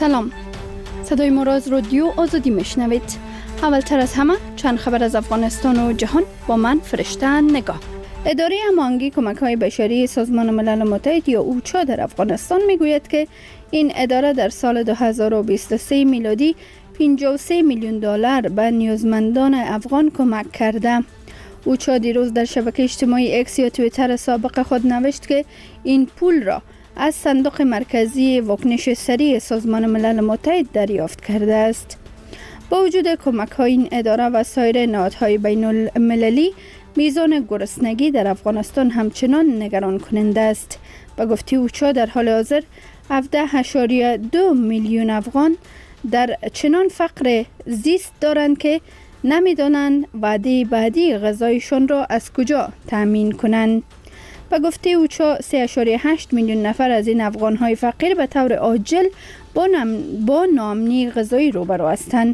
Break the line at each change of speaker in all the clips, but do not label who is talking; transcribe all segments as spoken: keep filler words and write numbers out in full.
سلام، صدای ما را از رادیو آزادی میشنوید. اولتر از همه چند خبر از افغانستان و جهان با من فرشته نگاه. اداره هماهنگی کمک‌های بشری سازمان ملل متحد یا اوچا در افغانستان میگوید که این اداره در سال دو هزار و بیست و سه میلادی پنجاه و سه میلیون دلار به نیازمندان افغان کمک کرده. اوچا دیروز در شبکه اجتماعی اکس یا توییتر سابق خود نوشت که این پول را از صندوق مرکزی واکنش سریع سازمان ملل متحد دریافت کرده است. با وجود کمک‌های این اداره و سایر نهادهای بین المللی، میزان گرسنگی در افغانستان همچنان نگران کننده است. به گفته اوچا در حال حاضر هفده ممیز دو میلیون افغان در چنان فقر زیست دارند که نمیدانند وعده بعدی غذایشان را از کجا تامین کنند. به گفته اوچا سه ممیز هشت میلیون نفر از این افغان‌های فقیر به طور عاجل با, نم... با ناامنی غذایی روبرو هستند.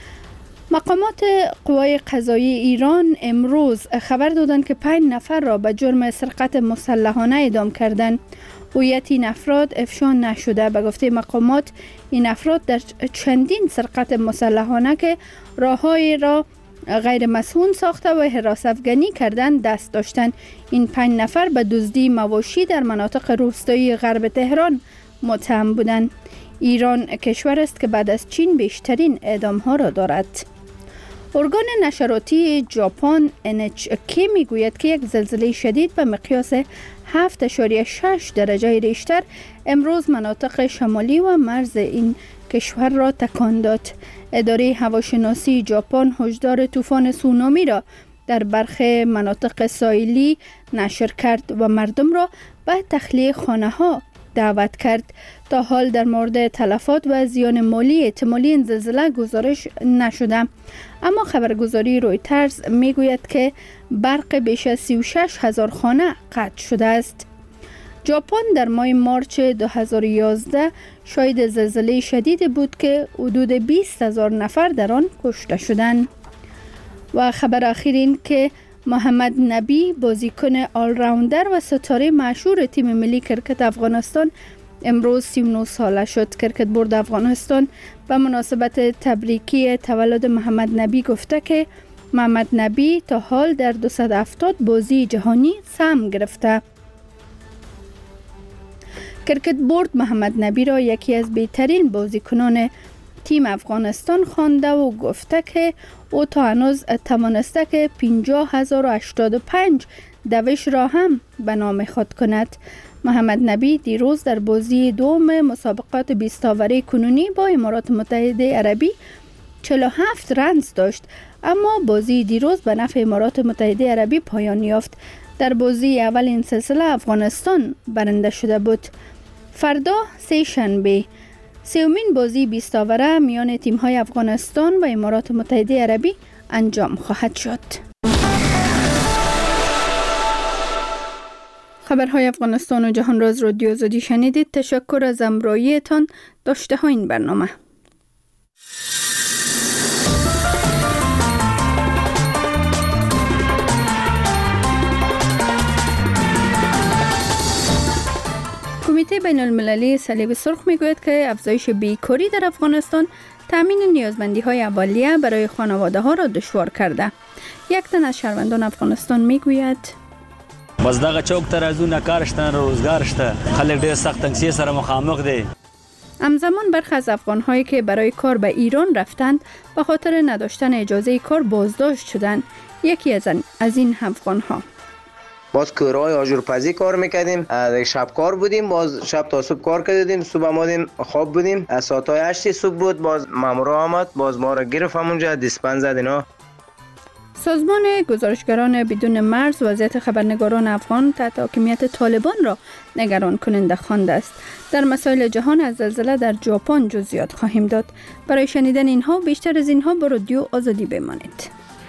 مقامات قوای قضایی ایران امروز خبر دادند که پنج نفر را به جرم سرقت مسلحانه اعدام کردند. هویت این افراد افشا نشده. به گفته مقامات این افراد در چندین سرقت مسلحانه که راههای را غیر مسئول ساخته و حراس افغانی کردن دست داشتند. این پنج نفر به دزدی مواشی در مناطق روستایی غرب تهران متهم بودند. ایران کشور است که بعد از چین بیشترین اعدام ها را دارد. ارگان نشراتی ژاپن ان اچ کی میگوید که یک زلزله شدید به مقیاس هفت ممیز شش درجه ریشتر امروز مناطق شمالی و مرز این کشور را تکان داد. اداره هواشناسی ژاپن هشدار طوفان سونامی را در برخی مناطق ساحلی نشر کرد و مردم را به تخلیه خانه‌ها دعوت کرد. تا حال در مورد تلفات و زیان مالی احتمالی این زلزله گزارش نشده، اما خبرگزاری رویترز میگوید که برق بیش از سی و شش هزار خانه قطع شده است. ژاپن در ماه مارچ دو هزار و یازده شاهد زلزله شدیدی بود که حدود بیست هزار نفر در آن کشته شدند. و خبر اخیر این که محمد نبی بازیکن آل راوندر و ستاره مشهور تیم ملی کرکت افغانستان امروز سی و نه ساله شد. کرکت بورد افغانستان به مناسبت تبریکی تولد محمد نبی گفته که محمد نبی تا حال در دویست و هفتاد بازی جهانی سهم گرفته. کرکت بورد محمد نبی را یکی از بهترین بازیکنان تیم افغانستان خوانده و گفته که او تا هنوز توانسته که پنجاه هزار و هشتاد و پنج دوش را هم به نام خود کند. محمد نبی دیروز در بازی دوم مسابقات بیست اوری کنونی با امارات متحده عربی چهل و هفت رنز داشت، اما بازی دیروز به نفع امارات متحده عربی پایان یافت. در بازی اول این سلسله افغانستان برنده شده بود. فردا سه شنبه سومین بازی بیست اوره میان تیم‌های افغانستان و امارات متحده عربی انجام خواهد شد. خبرهای افغانستان و جهان را از رادیو آزادی شنیدید. تشکر از همراهیتان. داشته ها این برنامه. کمیته بین المللی صلیب سرخ میگوید که افزایش بیکاری در افغانستان تامین نیازمندی های اولیه برای خانواده ها را دشوار کرده. یک تن از شهروندان افغانستان میگوید
بس دغه چوک تر از اون کار شته، روزگار شته، خلک ډېر سخت تنګسي سره مخامخ دي.
همزمان برخی از افغان‌هایی که برای کار به ایران رفتند به خاطر نداشتن اجازه کار بازداشت شدند. یکی از از این افغان‌ها
باز کارهای آجورپزی کار میکردیم، شب کار بودیم، باز شب تا صبح کار کردیم، صبح آمدیم خواب بودیم، از ساعت هشت صبح بود باز مامورا آمد، باز ما را گرفت همونجا دیسپن زد اینا.
سازمان گزارشگران بدون مرز وضعیت خبرنگاران افغان تحت حاکمیت طالبان را نگران کننده خوانده است. در مسائل جهان از زلزله در ژاپن جزئیات خواهیم داد. برای شنیدن اینها بیشتر از اینها با رادیو آزادی بمانید.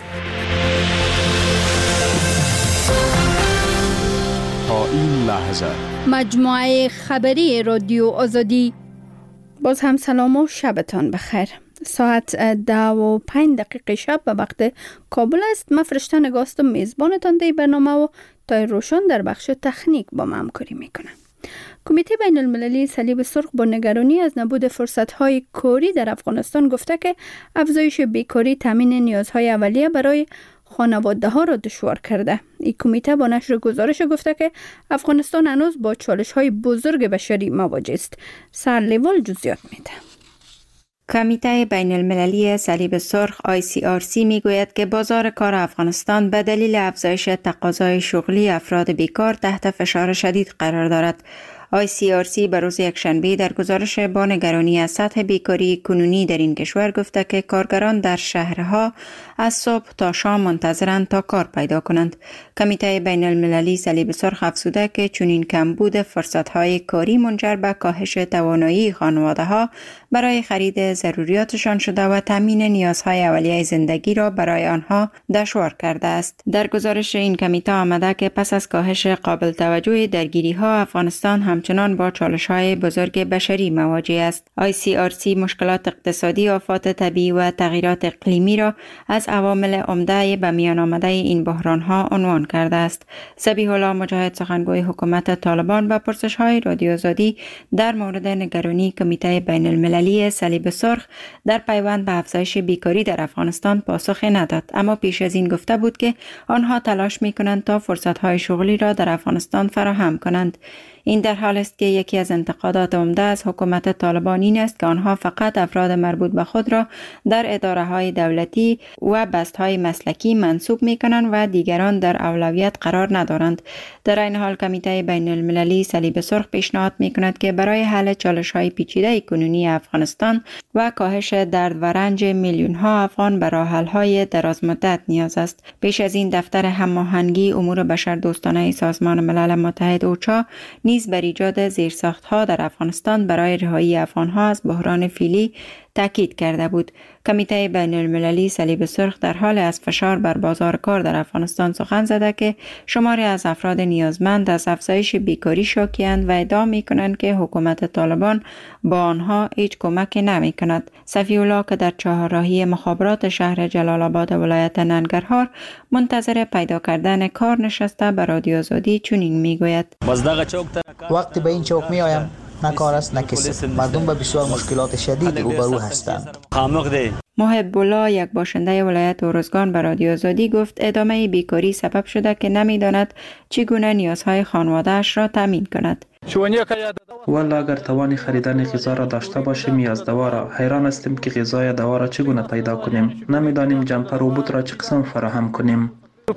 تا این لحظه
مجموعه خبری رادیو آزادی. باز هم سلام و شبتان بخیر. ساعت ده و پنج دقیقه شب به وقت کابل است. من فرشته نگاستم میزبانتان دی برنامه و تای روشن در بخش تکنیک با ما همکاری میکنم. کمیته بین المللی صلیب سرخ با نگرانی از نبود فرصت‌های کاری در افغانستان گفته که افزایش بیکاری تامین نیازهای اولیه برای خانواده ها را دشوار کرده. این کمیته با نشر گزارش گفته که افغانستان هنوز با چالش های بزرگ بشری مواجه است. سرلیوال جزئیات میده.
کمیته بین المللی صلیب سرخ آی سی آر سی می گوید که بازار کار افغانستان به دلیل افزایش تقاضای شغلی افراد بیکار تحت فشار شدید قرار دارد. آی سی آر سی به روز یکشنبه در گزارش با نگرانی از سطح بیکاری کنونی در این کشور گفته که کارگران در شهرها از صبح تا شام منتظرند تا کار پیدا کنند. کمیته بین المللی صلیب سرخ افزوده که چنین کمبود فرصت‌های کاری منجر به کاهش توانایی خانواده‌ها برای خرید ضروریاتشان شده و تامین نیازهای اولیه زندگی را برای آنها دشوار کرده است. در گزارش این کمیته آمده که پس از کاهش قابل توجه درگیری‌ها افغانستان همچنان با چالش‌های بزرگ بشری مواجه است. آی سی آر سی مشکلات اقتصادی، آفات طبیعی و تغییرات اقلیمی را از عوامل عمده به میان آمده این بحران‌ها عنوان کرده است. ذبیح الله مجاهد سخنگوی حکومت طالبان به پرسش‌های رادیو آزادی در مورد نگرانی کمیته بین المللی صلیب سرخ در پیوند به افزایش بیکاری در افغانستان پاسخی نداد، اما پیش از این گفته بود که آنها تلاش می‌کنند تا فرصت‌های شغلی را در افغانستان فراهم کنند. این در حال است که یکی از انتقادات عمده از حکومت طالبان این است که آنها فقط افراد مربوط به خود را در اداره‌های دولتی و بست‌های مسلکی منصوب می‌کنند و دیگران در اولویت قرار ندارند. در این حال کمیته بین المللی صلیب سرخ پیشنهاد می‌کند که برای حل چالش‌های پیچیده کنونی افغانستان و کاهش درد و رنج میلیون‌ها افغان به راه‌حل‌های درازمدت نیاز است. پیش از این دفتر هماهنگی امور بشردوستانه سازمان ملل متحد اوچا نیز بر ایجاد زیرساخت‌ها در افغانستان برای رهایی افغان‌ها از بحران فعلی تاکید کرده بود. کمیته بین المللی صلیب سرخ در حال از فشار بر بازار کار در افغانستان سخن زده که شماری از افراد نیازمند از افزایش بیکاری شاکی‌اند و ادعا می‌کنند که حکومت طالبان با آنها هیچ کمکی نمی‌کند. صفی الله که در چهارراهی مخابرات شهر جلال آباد ولایت ننگرهار منتظر پیدا کردن کار نشسته به رادیو آزادی چنین می‌گوید:
وقتی به این چوک می‌آیم نه کار است نه کسی. مردم به بسیار مشکلات شدید روبرو هستند.
محب الله یک باشنده ولایت اورزگان به رادیو آزادی گفت ادامه بیکاری سبب شده که نمی‌داند چگونه نیازهای خانواده‌اش را تامین کند.
والا اگر توان خریدن غذا را داشته باشیم یا از دوا را، حیران هستیم که غذا یا دوا را چگونه پیدا کنیم. نمی‌دانیم جمپر و بوت را چه قسم فراهم کنیم.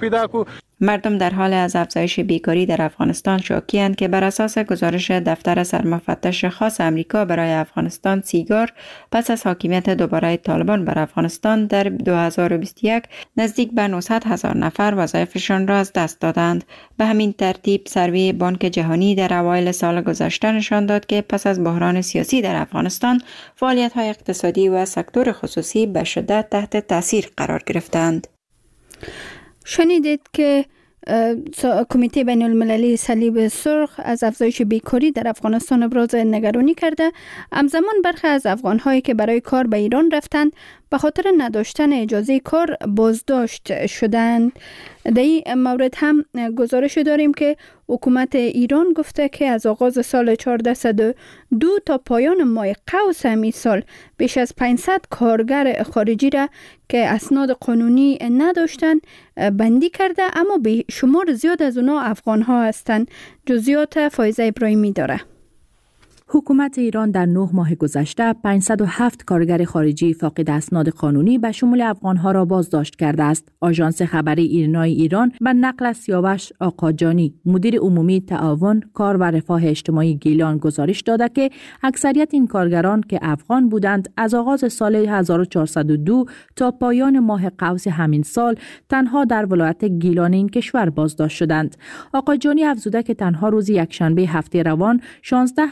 مردم در حال از افزایش بیکاری در افغانستان شاکی‌اند که بر اساس گزارش دفتر سرمفتش خاص امریکا برای افغانستان سیگار پس از حاکمیت دوباره طالبان بر افغانستان در دو هزار و بیست و یک نزدیک به نهصد هزار نفر وظایفشان را از دست دادند. به همین ترتیب سروی بانک جهانی در اوایل سال گذشته نشان داد که پس از بحران سیاسی در افغانستان فعالیت‌های اقتصادی و سکتور خصوصی به شدت تحت تاثیر قرار گرفتند.
شنیدید که کمیته بین المللی صلیب سرخ از افزایش بیکاری در افغانستان ابراز نگرانی کرده. همزمان برخی از افغان‌هایی که برای کار به ایران رفتند به خاطر نداشتن اجازه کار بازداشت شدند. در این مورد هم گزارش داریم که حکومت ایران گفته که از آغاز سال هزار و چهارصد و دو تا پایان ماه قوس همین سال بیش از پانصد کارگر خارجی را که اسناد قانونی نداشتند بندی کرده، اما به شمار زیاد از اونا افغان ها هستند. جزئیات فایزه ابراهیمی داره.
حکومت ایران در نه ماه گذشته پانصد و هفت کارگر خارجی فاقد اسناد قانونی به شمول افغانها را بازداشت کرده است. آژانس خبری ایرنای ایران به نقل از سیاوش آقاجانی مدیر عمومی تعاون کار و رفاه اجتماعی گیلان گزارش داده که اکثریت این کارگران که افغان بودند از آغاز سال هزار و چهارصد و دو تا پایان ماه قوس همین سال تنها در ولایت گیلان این کشور بازداشت شدند. آقاجانی افزوده که تنها روز یکشنبه هفته روان شانزده کارگر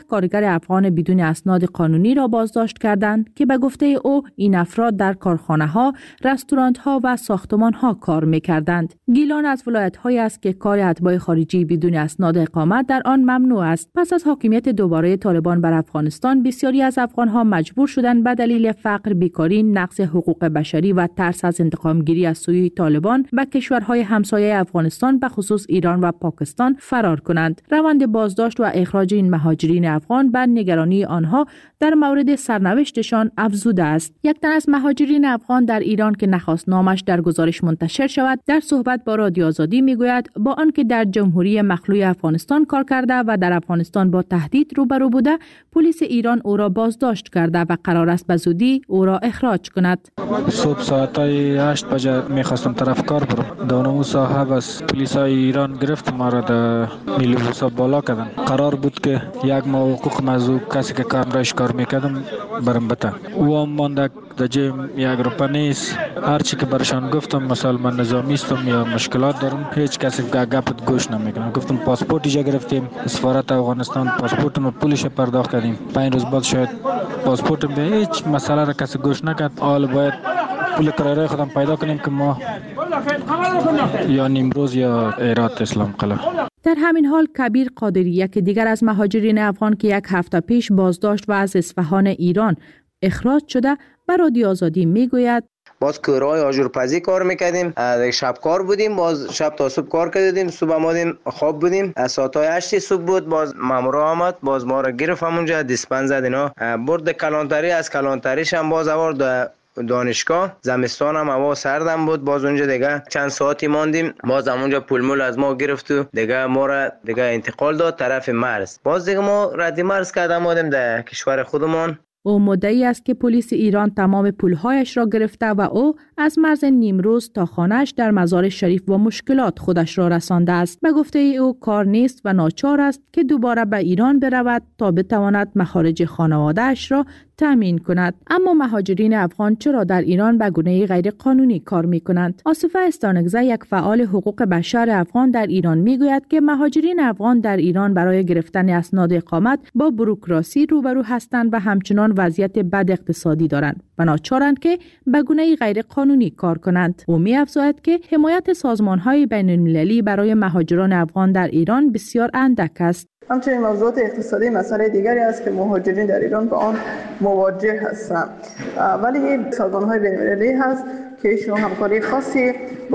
کارگر افغان بدون اسناد قانونی را بازداشت کردند که به گفته او این افراد در کارخانه‌ها، رستوران‌ها و ساختمان‌ها کار می‌کردند. گیلان از ولایت‌هایی است که کار اتباع خارجی بدون اسناد اقامت در آن ممنوع است. پس از حاکمیت دوباره طالبان بر افغانستان، بسیاری از افغان‌ها مجبور شدند به دلیل فقر، بیکاری، نقض حقوق بشری و ترس از انتقام‌گیری از سوی طالبان به کشورهای همسایه افغانستان به خصوص ایران و پاکستان فرار کنند. روند بازداشت و اخراج این مهاجرین افغان بر نگرانی آنها در مورد سرنوشتشان افزوده است. یک تن از مهاجرین افغان در ایران که نخواست نامش در گزارش منتشر شود، در صحبت با رادیو آزادی میگوید با آنکه در جمهوری مخلوع افغانستان کار کرده و در افغانستان با تهدید روبرو بوده، پلیس ایران او را بازداشت کرده و قرار است به زودی او را اخراج کند.
صبح ساعت هشت بجه میخواستم طرف کار برم. دانمو صاحب از پلیس ایران گرفت، ما را در میلیبوسا بالا کردن. قرار بود که یک ماه حقوق موضوع کسی که کامرایش کار میکردم برم بته. او هم مانده در جیم یک روپا نیست. هرچی که برشان گفتم مثلا من نظامی استم یا مشکلات دارم، هیچ کسی گپت گوش نمیکنه. گفتم پاسپورت ایجا گرفتیم، سفارت افغانستان پاسپورتم پولش پرداخت کردیم. پنج روز بعد شاید پاسپورتم به هیچ مسئله را کسی گوش نکرد. حالا باید پول کرایه خودم پیدا کنیم که ما یا نیمروز یا ایرات اسلام قلعه.
در همین حال کبیر قادری، یک دیگر از مهاجرین افغان که یک هفته پیش بازداشت و از اصفهان ایران اخراج شده، به رادیو آزادی میگوید
باز کورای آجورپزی کار میکردیم، شب کار بودیم، باز شب تا صبح کار کردیم، صبح آمدیم خواب بودیم، ساعتای هشت صبح بود، باز مامورا آمد، باز ما را گرفت همونجا دیسپنس زد اینا، برد کلانتری، از کلانتریش هم باز آورد دانشگاه. زمستان هم هوا سردم بود، باز اونجا دیگه چند ساعتی ماندیم، باز همونجا پول مول از ما گرفت و دیگه ما را دیگه انتقال داد طرف مرز. باز دیگه ما رد مرز کردیم آمدیم در کشور خودمون.
او مدعی است که پلیس ایران تمام پولهایش را گرفته و او از مرز نیمروز تا خانه‌اش در مزار شریف با مشکلات خودش را رسانده است. به گفته او کار نیست و ناچار است که دوباره به ایران برود تا بتواند مخارج خانواده‌اش را تامین کند. اما مهاجرین افغان چرا در ایران به گونه غیر قانونی کار می کنند؟ آصفه استانگزه، یک فعال حقوق بشر افغان در ایران، می گوید که مهاجرین افغان در ایران برای گرفتن اسناد اقامت با بوروکراسی روبرو هستند و همچنان وضعیت بد اقتصادی دارند و ناچارند که به گونه غیر قانونی کار کنند. او می افزاید که حمایت سازمان‌های بین‌المللی برای مهاجران افغان در ایران بسیار اندک است.
همچنین موضوعات اقتصادی مسئله دیگری است که مهاجرین در ایران با آن مواجه هستند، ولی سازمان‌های بین‌المللی هست که ایشون همکاری خاصی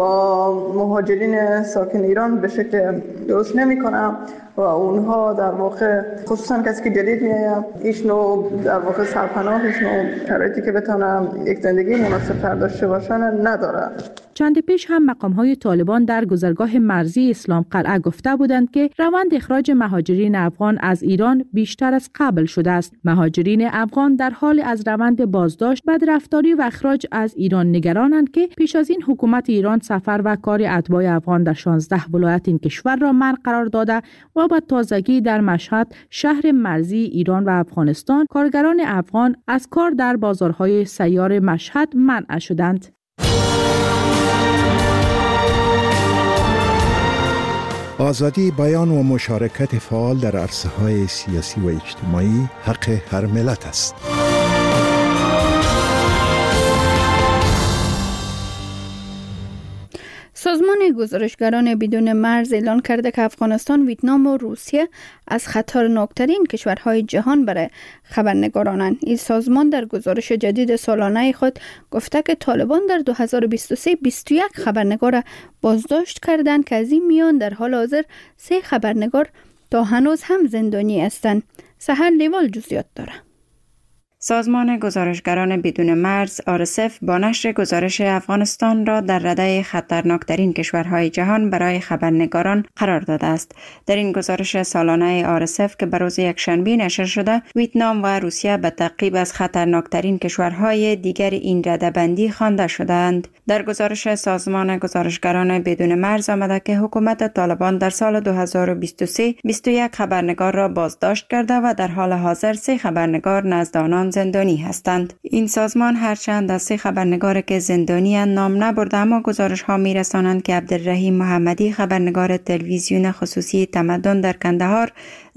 با مهاجرین ساکن ایران به شکل درست نمی‌کنند و اونها در واقع خصوصا کسی که جدید میاد ایشونو در واقع سرپناهشون شرایطی که بتونن یک زندگی مناسب داشته باشن نداره.
چند پیش هم مقام‌های طالبان در گذرگاه مرزی اسلام قلعه گفته بودند که روند اخراج مهاجرین افغان از ایران بیشتر از قبل شده است. مهاجرین افغان در حال از روند بازداشت، بدرفتاری و اخراج از ایران نگرانند که پیش از این حکومت ایران سفر و کار اتباع افغان در شانزده ولایت این کشور را منع قرار داده و با تازگی در مشهد، شهر مرزی ایران و افغانستان، کارگران افغان از کار در بازارهای سیار مشهد منع شدند.
آزادی بیان و مشارکت فعال در عرصه‌های سیاسی و اجتماعی حق هر ملت است.
سازمان گزارشگران بدون مرز اعلان کرده که افغانستان، ویتنام و روسیه از خطرناکترین کشورهای جهان برای خبرنگارانند. این سازمان در گزارش جدید سالانه خود گفته که طالبان در دو هزار و بیست و سه بیست و یک خبرنگار بازداشت کردند که از این میان در حال حاضر سه خبرنگار تا هنوز هم زندانی هستند. سحر لیوال جزئیات داره.
سازمان گزارشگران بدون مرز آر اس اف با نشر گزارش افغانستان را در رده خطرناکترین کشورهای جهان برای خبرنگاران قرار داده است. در این گزارش سالانه آر اس اف که به روز یکشنبه نشر شده، ویتنام و روسیه به تعقیب از خطرناکترین کشورهای دیگر این رده بندی خوانده شدند. در گزارش سازمان گزارشگران بدون مرز آمده که حکومت طالبان در سال دو هزار و بیست و سه بیست و یک خبرنگار را بازداشت کرده و در حال حاضر سه خبرنگار نزد آنان طالبان زندانی هستند. این سازمان هرچند از سه خبرنگار که زندانی نام نبرده، اما گزارش ها می رسانند که عبدالرحیم محمدی خبرنگار تلویزیون خصوصی تمدن در کندهار،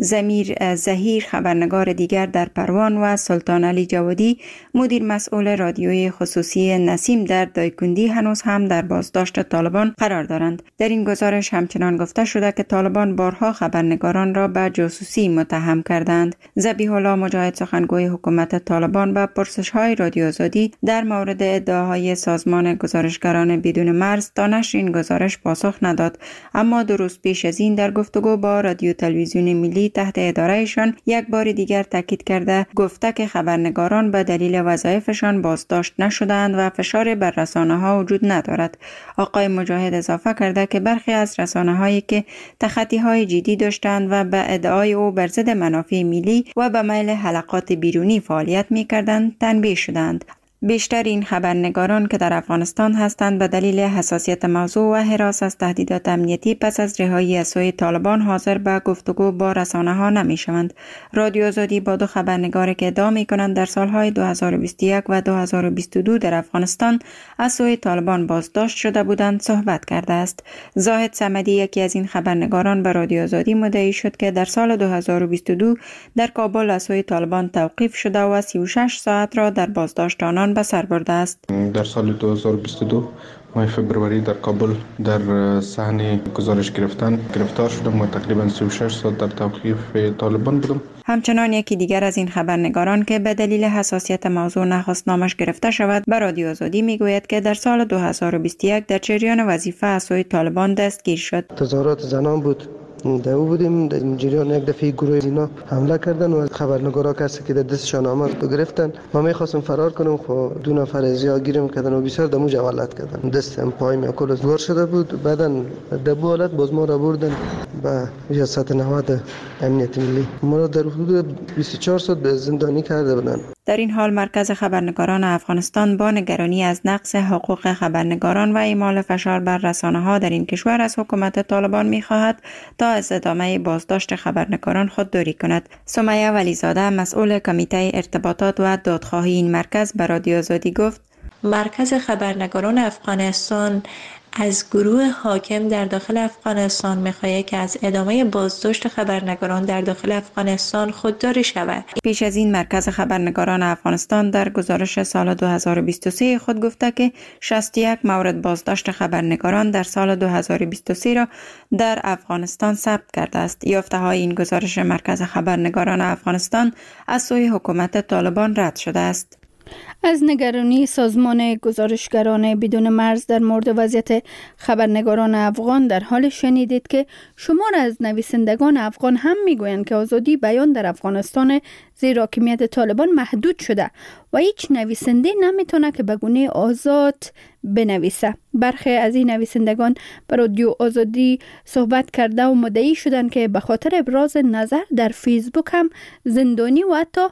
زمیر زهیر خبرنگار دیگر در پروان و سلطان علی جوادی مدیر مسئول رادیوی خصوصی نسیم در دایکندی هنوز هم در بازداشت طالبان قرار دارند. در این گزارش همچنان گفته شده که طالبان بارها خبرنگاران را به جاسوسی متهم کردند. ذبیح الله مجاهد سخنگوی حکومت طالبان به پرسش‌های رادیو آزادی در مورد ادعاهای سازمان گزارشگران بدون مرز تا نشر این گزارش پاسخ نداد، اما دو روز پیش از این در گفتگو با رادیو تلویزیون ملی تحت ادارهشان یک بار دیگر تاکید کرده گفته که خبرنگاران به دلیل وظایفشان بازداشت نشدند و فشار بر رسانه‌ها وجود ندارد. آقای مجاهد اضافه کرده که برخی از رسانه‌هایی که تخطی‌های جدی داشتند و به ادعای او بر ضد منافع ملی و به میل حلقات بیرونی فعالیت می‌کردند تنبیه شدند. بیشتر این خبرنگاران که در افغانستان هستند به دلیل حساسیت موضوع و هراس از تهدیدات امنیتی پس از رهایی از سوی طالبان حاضر به گفتگو با رسانه ها نمی شوند. رادیو آزادی با دو خبرنگاری که ادعا می کنند در سالهای دو هزار و بیست و یک و دو هزار و بیست و دو در افغانستان از سوی طالبان بازداشت شده بودند صحبت کرده است. زاهد صمدی یکی از این خبرنگاران به رادیو آزادی مدعی شد که در سال دو هزار و بیست و دو در کابل از سوی طالبان توقیف شده و سی و شش ساعت را در بازداشت آنان به سر برده است.
در سال دو هزار و بیست و دو ماه فبروری در کابل در صحنه گزارش گرفتن گرفتار شدم و تقریبا سی و شش ساعت در توقیف طالبان بودم.
همچنان یکی دیگر از این خبرنگاران که به دلیل حساسیت موضوع نخواست نامش گرفته شود به رادیو آزادی میگوید که در سال دو هزار و بیست و یک در جریان وظیفه از سوی طالبان دستگیر شد.
تظاهرات زنان بود. در او بودیم در جریان یک دفعه گروه اینا حمله کردن و خبرنگارا کسی که در دستشان آمد گرفتن. ما میخواستم فرار کنم، خب دو نفر از یا گیرم کردن و بسیار دمو جوالت کردن. دستم پایم کل زور شده بود. بعدن در بو حالت باز ما را بردن به ریاست نهاد امنیت ملی. ما را در حدود بیست و چهار ساعت به زندانی کرده بودن.
در این حال مرکز خبرنگاران افغانستان با نگرانی از نقض حقوق خبرنگاران و اعمال فشار بر رسانه‌ها در این کشور از حکومت طالبان می‌خواهد تا از ادامه بازداشت خبرنگاران خودداری کند. سمیه ولیزاده مسئول کمیته ارتباطات و دادخواهی این مرکز به رادیو آزادی گفت:
مرکز خبرنگاران افغانستان از گروه حاکم در داخل افغانستان می‌خواهد که از ادامه بازداشت خبرنگاران در داخل افغانستان خودداری شود.
پیش از این مرکز خبرنگاران افغانستان در گزارش سال دو هزار و بیست و سه خود گفته که شصت و یک مورد بازداشت خبرنگاران در سال دو هزار و بیست و سه را در افغانستان ثبت کرده است. یافته‌های این گزارش مرکز خبرنگاران افغانستان از سوی حکومت طالبان رد شده است.
از نگرانی سازمان گزارشگران بدون مرز در مورد وضعیت خبرنگاران افغان در حال شنیدید که شمار از نویسندگان افغان هم میگویند که آزادی بیان در افغانستان زیر حاکمیت طالبان محدود شده و هیچ نویسنده نمیتونه که به گونه آزاد بنویسه. برخی از این نویسندگان به رادیو آزادی صحبت کرده و مدعی شدند که به خاطر ابراز نظر در فیسبوک هم زندانی و حتی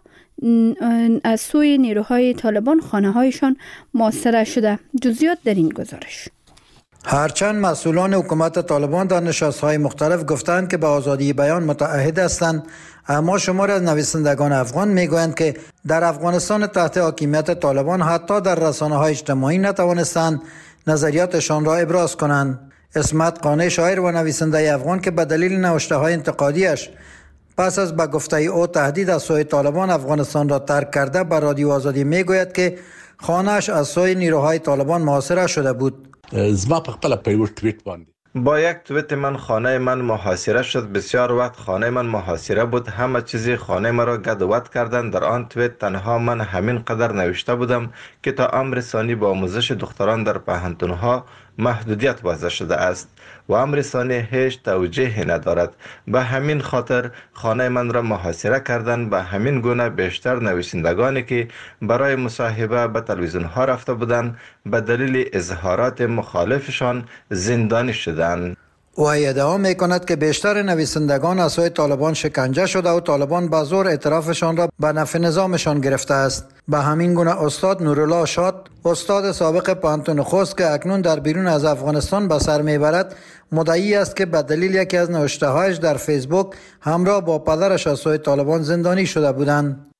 از سوی نیروهای طالبان خانه هایشان محاصره شده. جزئیات در این گزارش.
هرچند مسئولان حکومت طالبان در نشست‌های مختلف گفتند که به آزادی بیان متعهد هستند، اما شمار از نویسندگان افغان میگویند که در افغانستان تحت حاکمیت طالبان حتی در رسانه‌های اجتماعی نتوانستند نظریاتشان را ابراز کنند. اسمت قانع شاعر و نویسنده افغان که به دلیل نوشته‌های انتقادیش پس از به گفته او تهدید از سوی طالبان افغانستان را ترک کرده به رادیو آزادی میگوید که خانه‌اش از سوی نیروهای طالبان محاصره شده بود.
زما په خپل په یو ټویټ باندې
با یک توییت من خانه من محاصره شد. بسیار وقت خانه من محاصره بود. همه چیزی خانه مرا گدوت کردند. در آن توییت تنها من همین قدر نوشته بودم که تا امر ثانی با آموزش دختران در پوهنتون‌ها محدودیت وضع شده است و امر ثانی هیچ توجیهی ندارد. به همین خاطر خانه من را محاصره کردند. به همین گونه بیشتر نویسندگانی که برای مصاحبه به تلویزیون ها رفته بودند به دلیل اظهارات مخالفشان زندانی شدند.
او ادعا می کند که بیشتر نویسندگان از سوی طالبان شکنجه شده و طالبان به زور اعترافشان را به نفع نظامشان گرفته است. به همین گونه استاد نورالله شاد، استاد سابق پوهنتون خوست که اکنون در بیرون از افغانستان به سر میبرد، مدعی است که به دلیل یکی از نوشته‌هایش در فیسبوک همراه با پدرش از سوی طالبان زندانی شده بودند.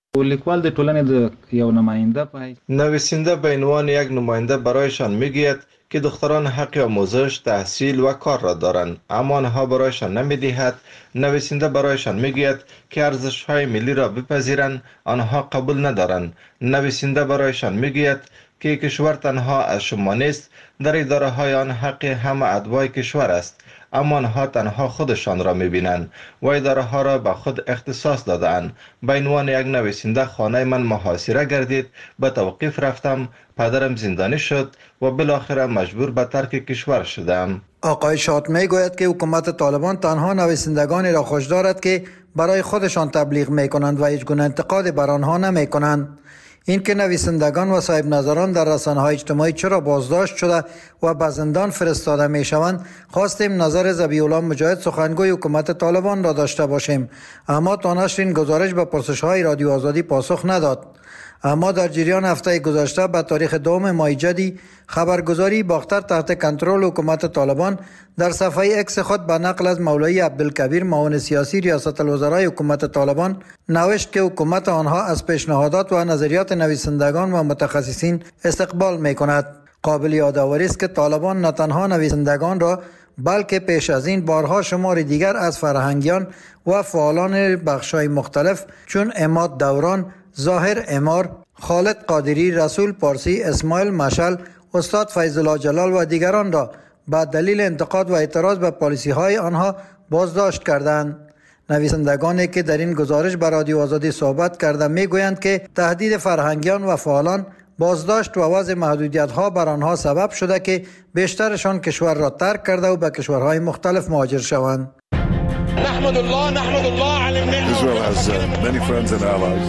لیکوال د ټولنې د یو نماینده په
نویسنده به عنوان یک نماینده برایشان میگوید که دختران حق آموزش، تحصیل و کار را دارند، اما آنها برایشان نمیدهد. نویسنده برایشان میگوید که ارزش‌های ملی را بپذیرند، آنها قبول ندارند. نویسنده برایشان میگوید که کشور تنها از شما نیست، در اداره های آن حق همه ادوای کشور است، اما آنها تنها خودشان را میبینند و اداره ها را به خود اختصاص دادند. به عنوان یک نویسنده خانه من محاصره گردید، به توقیف رفتم، پدرم زندانی شد و بالاخره مجبور به ترک کشور شدم.
آقای شات می گوید که حکومت طالبان تنها نویسندگانی را خوش دارد که برای خودشان تبلیغ می کنند و هیچ گونه انتقاد بر آنها نمی کنند. این که نویسندگان و صاحب نظران در رسانه‌های اجتماعی چرا بازداشت شده و به زندان فرستاده می شوند، خواستیم نظر ذبیح الله مجاهد سخنگوی حکومت طالبان را داشته باشیم، اما تا نشر این گزارش به پرسش‌های رادیو آزادی پاسخ نداد. اما در جریان هفته گذشته به تاریخ دوم ماه جدی خبرگزاری باختر تحت کنترل حکومت طالبان در صفحه اکس خود به نقل از مولوی عبدالکبیر معاون سیاسی ریاست الوزرای حکومت طالبان نوشت که حکومت آنها از پیشنهادات و نظریات نویسندگان و متخصصین استقبال می کند. قابل یادآوری است که طالبان نه تنها نویسندگان را بلکه پیش از این بارها شمار دیگر از فرهنگیان و فعالان بخش‌های مختلف چون عماد دوران، ظاهر امار، خالد قادری، رسول پارسی، اسماعیل مشعل، استاد فیض الله جلال و دیگران را به دلیل انتقاد و اعتراض به پالیسی های آنها بازداشت کردند. نویسندگانی که در این گزارش به رادیو آزادی صحبت کرده می گویند که تهدید فرهنگیان و فعالان، بازداشت و وضع محدودیت ها بر آنها سبب شده که بیشترشان کشور را ترک کرده و به کشورهای مختلف مهاجر شوند.
نحمد الله نحمد الله على النعمة. Israel has uh, many friends and allies.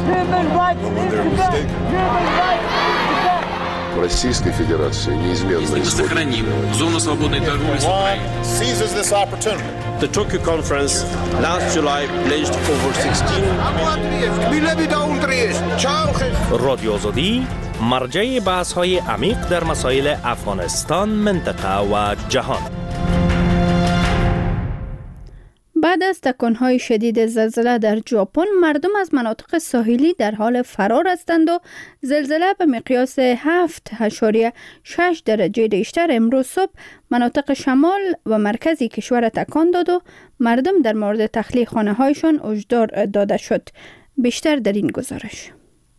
В Российской Федерации неизменно
сохраним зону свободной торговли с Украиной.
Seizes this opportunity.
The Tokyo conference last July pledged over sixteen
رادیو آزادی مرجع بحث های عمیق در مسائل افغانستان، منطقه و جهان.
بعد از تکانهای شدید زلزله در ژاپن، مردم از مناطق ساحلی در حال فرار هستند و زلزله به مقیاس هفت اشاریه شش درجه ریشتر امروز صبح مناطق شمال و مرکزی کشور تکان داد و مردم در مورد تخلیه خانه هایشان هشدار داده شد. بیشتر در این گزارش.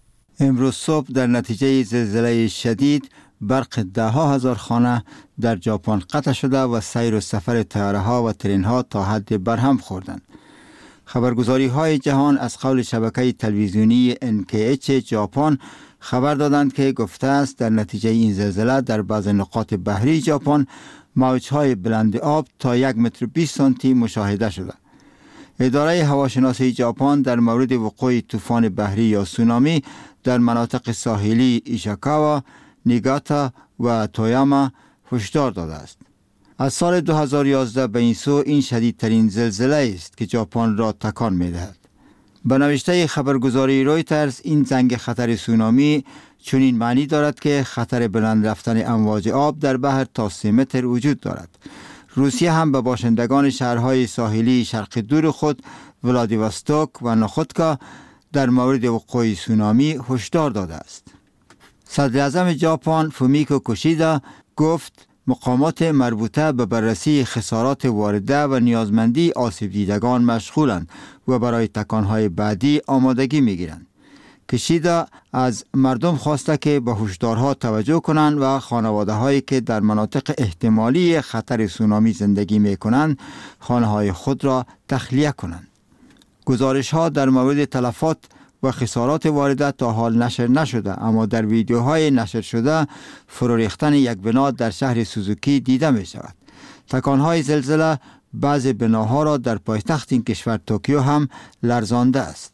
امروز صبح در نتیجه زلزله شدید برق ده ها هزار خانه در ژاپن قطع شده و سیر و سفر طیاره ها و ترین ها تا حد برهم خوردند. خبرگزاری های جهان از قول شبکه تلویزیونی ان کی اچ ژاپن خبر دادند که گفته است در نتیجه این زلزله در بعض نقاط بحری ژاپن موج‌های بلند آب تا یک متر و بیست سانتی مشاهده شده. اداره هواشناسی ژاپن در مورد وقوع طوفان بحری یا سونامی در مناطق ساحلی ایشیکاوا، نیگاتا و تویاما هشدار داده است. از سال دو هزار و یازده به این سو این شدیدترین زلزله است که ژاپن را تکان می‌دهد. به نوشته خبرگزاری رویترز این زنگ خطر سونامی چنین معنی دارد که خطر بلند رفتن امواج آب در بحر تا سه متر وجود دارد. روسیه هم به باشندگان شهرهای ساحلی شرق دور خود ولادیواستوک و نخودکا در مورد وقوع سونامی هشدار داده است. صدر اعظم ژاپن فومیکو کوشیدا گفت مقامات مربوطه به بررسی خسارات وارده و نیازمندی آسیب دیدگان مشغولند و برای تکانهای بعدی آمادگی میگیرند. کوشیدا از مردم خواسته که به هشدارها توجه کنند و خانواده هایی که در مناطق احتمالی خطر سونامی زندگی می کنند خانه های خود را تخلیه کنند. گزارش ها در مورد تلفات و خسارات وارده تا حال نشر نشده، اما در ویدیوهای نشر شده فرو ریختن یک بنا در شهر سوزوکی دیده می شود. تکانهای زلزله بعض بناها را در پایتخت این کشور توکیو هم لرزانده است.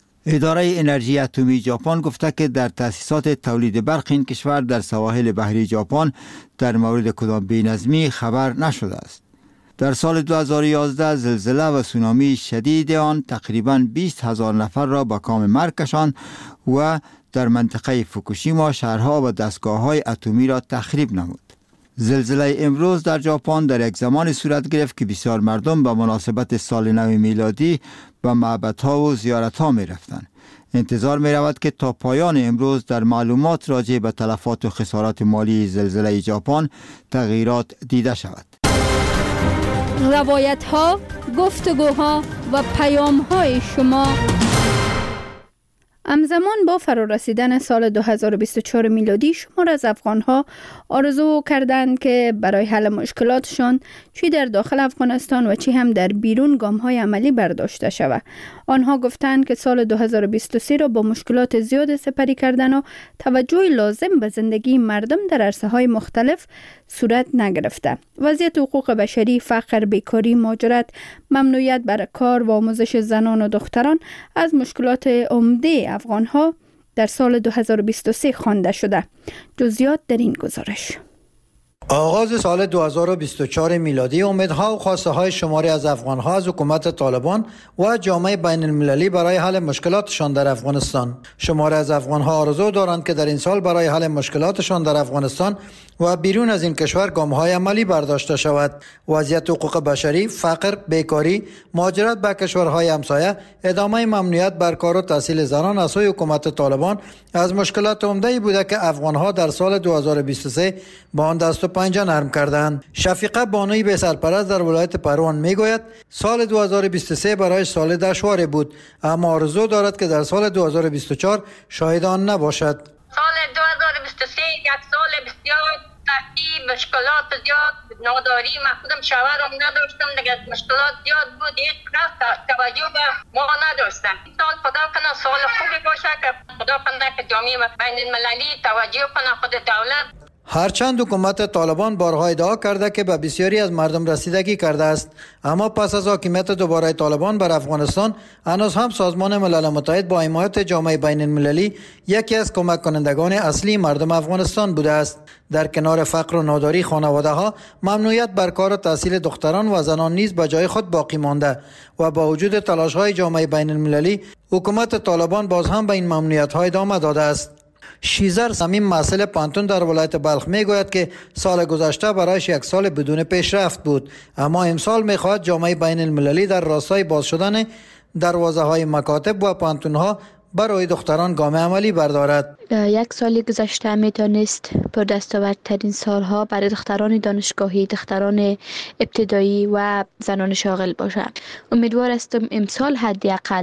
اداره انرژی اتمی ژاپن گفته که در تأسیسات تولید برق این کشور در سواحل بحری ژاپن در مورد کدام بی‌نظمی خبر نشده است. در سال دو هزار و یازده زلزله و سونامی شدید آن تقریباً بیست هزار نفر را به کام مرگ کشاند و در منطقه فوکوشیما شهرها و دستگاه‌های اتمی را تخریب نمود. زلزله امروز در ژاپن در یک زمان صورت گرفت که بسیار مردم به مناسبت سال نو میلادی به معبدها و زیارتها می رفتند. انتظار می رود که تا پایان امروز در معلومات راجع به تلفات و خسارات مالی زلزله ژاپن تغییرات دیده شود.
روایت ها، گفتگوها و پیام های شما. همزمان با فرارسیدن سال دو هزار و بیست و چهار میلادی، شمار از افغان‌ها آرزو کردند که برای حل مشکلاتشان چی در داخل افغانستان و چی هم در بیرون گام‌های عملی برداشته شود. آنها گفتند که سال دو هزار و بیست و سه را با مشکلات زیاد سپری کردن و توجه لازم به زندگی مردم در عرصه‌های مختلف صورت نگرفته. وضعیت حقوق بشری، فقر، بیکاری، مهاجرت، ممنوعیت بر کار و آموزش زنان و دختران از مشکلات عمده افغان‌ها در سال دو هزار و بیست و سه خوانده شده. جزئیات در این گزارش.
آغاز سال دو هزار و بیست و چهار میلادی امیدها و خواسته های شماری از افغان‌ها از حکومت طالبان و جامعه بین المللی برای حل مشکلاتشان در افغانستان. شماری از افغان‌ها آرزو دارند که در این سال برای حل مشکلاتشان در افغانستان و بیرون از این کشور گام‌های عملی برداشته شود. وضعیت حقوق بشری، فقر، بیکاری، مهاجرت به کشورهای همسایه، ادامه ممنوعیت بر کار و تحصیل زنان از سوی حکومت طالبان از مشکلات عمده‌ای بوده که افغان‌ها در سال دو هزار و بیست و سه با آن دست و پنجه نرم کردند. شفیقه بانوی به سرپرست در ولایت پروان میگوید سال دو هزار و بیست و سه برای سال دشواری بود، اما آرزو دارد که در سال دو هزار و بیست و چهار شاهد آن نباشد.
سال دو هزار و بیست و سه یک سال بسیار سختی، مشکلات زیاد، ناداری، من خودم شوهرم نداشتم، دیگه مشکلات زیاد بود، هیچ کس توجه به ما نداشتن. این سال خدا کنه سال خوبی باشه که خدا کنه که جامعه بین المللی توجه کنه، خود دولت.
هرچند حکومت طالبان بارها ادعا کرده که به بسیاری از مردم رسیدگی کرده است، اما پس از حاکمیت دوباره طالبان بر افغانستان هنوز هم سازمان ملل متحد با حمایت جامعه بین المللی یکی از کمک کنندگان اصلی مردم افغانستان بوده است. در کنار فقر و ناداری خانواده ها، ممنوعیت بر کار و تحصیل دختران و زنان نیز به جای خود باقی مانده و با وجود تلاش های جامعه بین المللی، حکومت طالبان باز هم به این ممنوعیت ها ادامه داده است. شیزر صمیم مسئول پانتون در ولایت بلخ میگوید که سال گذشته برایش یک سال بدون پیشرفت بود، اما امسال میخواهد جامعه بین المللی در راستای باز شدن دروازه های مکاتب و پانتون ها برای دختران گام عملی بردارد.
یک سال گذشته میتونست پر دستاوردترین سالها برای دختران دانشگاهی، دختران ابتدایی و زنان شاغل باشد. امیدوار هستم امسال حداقل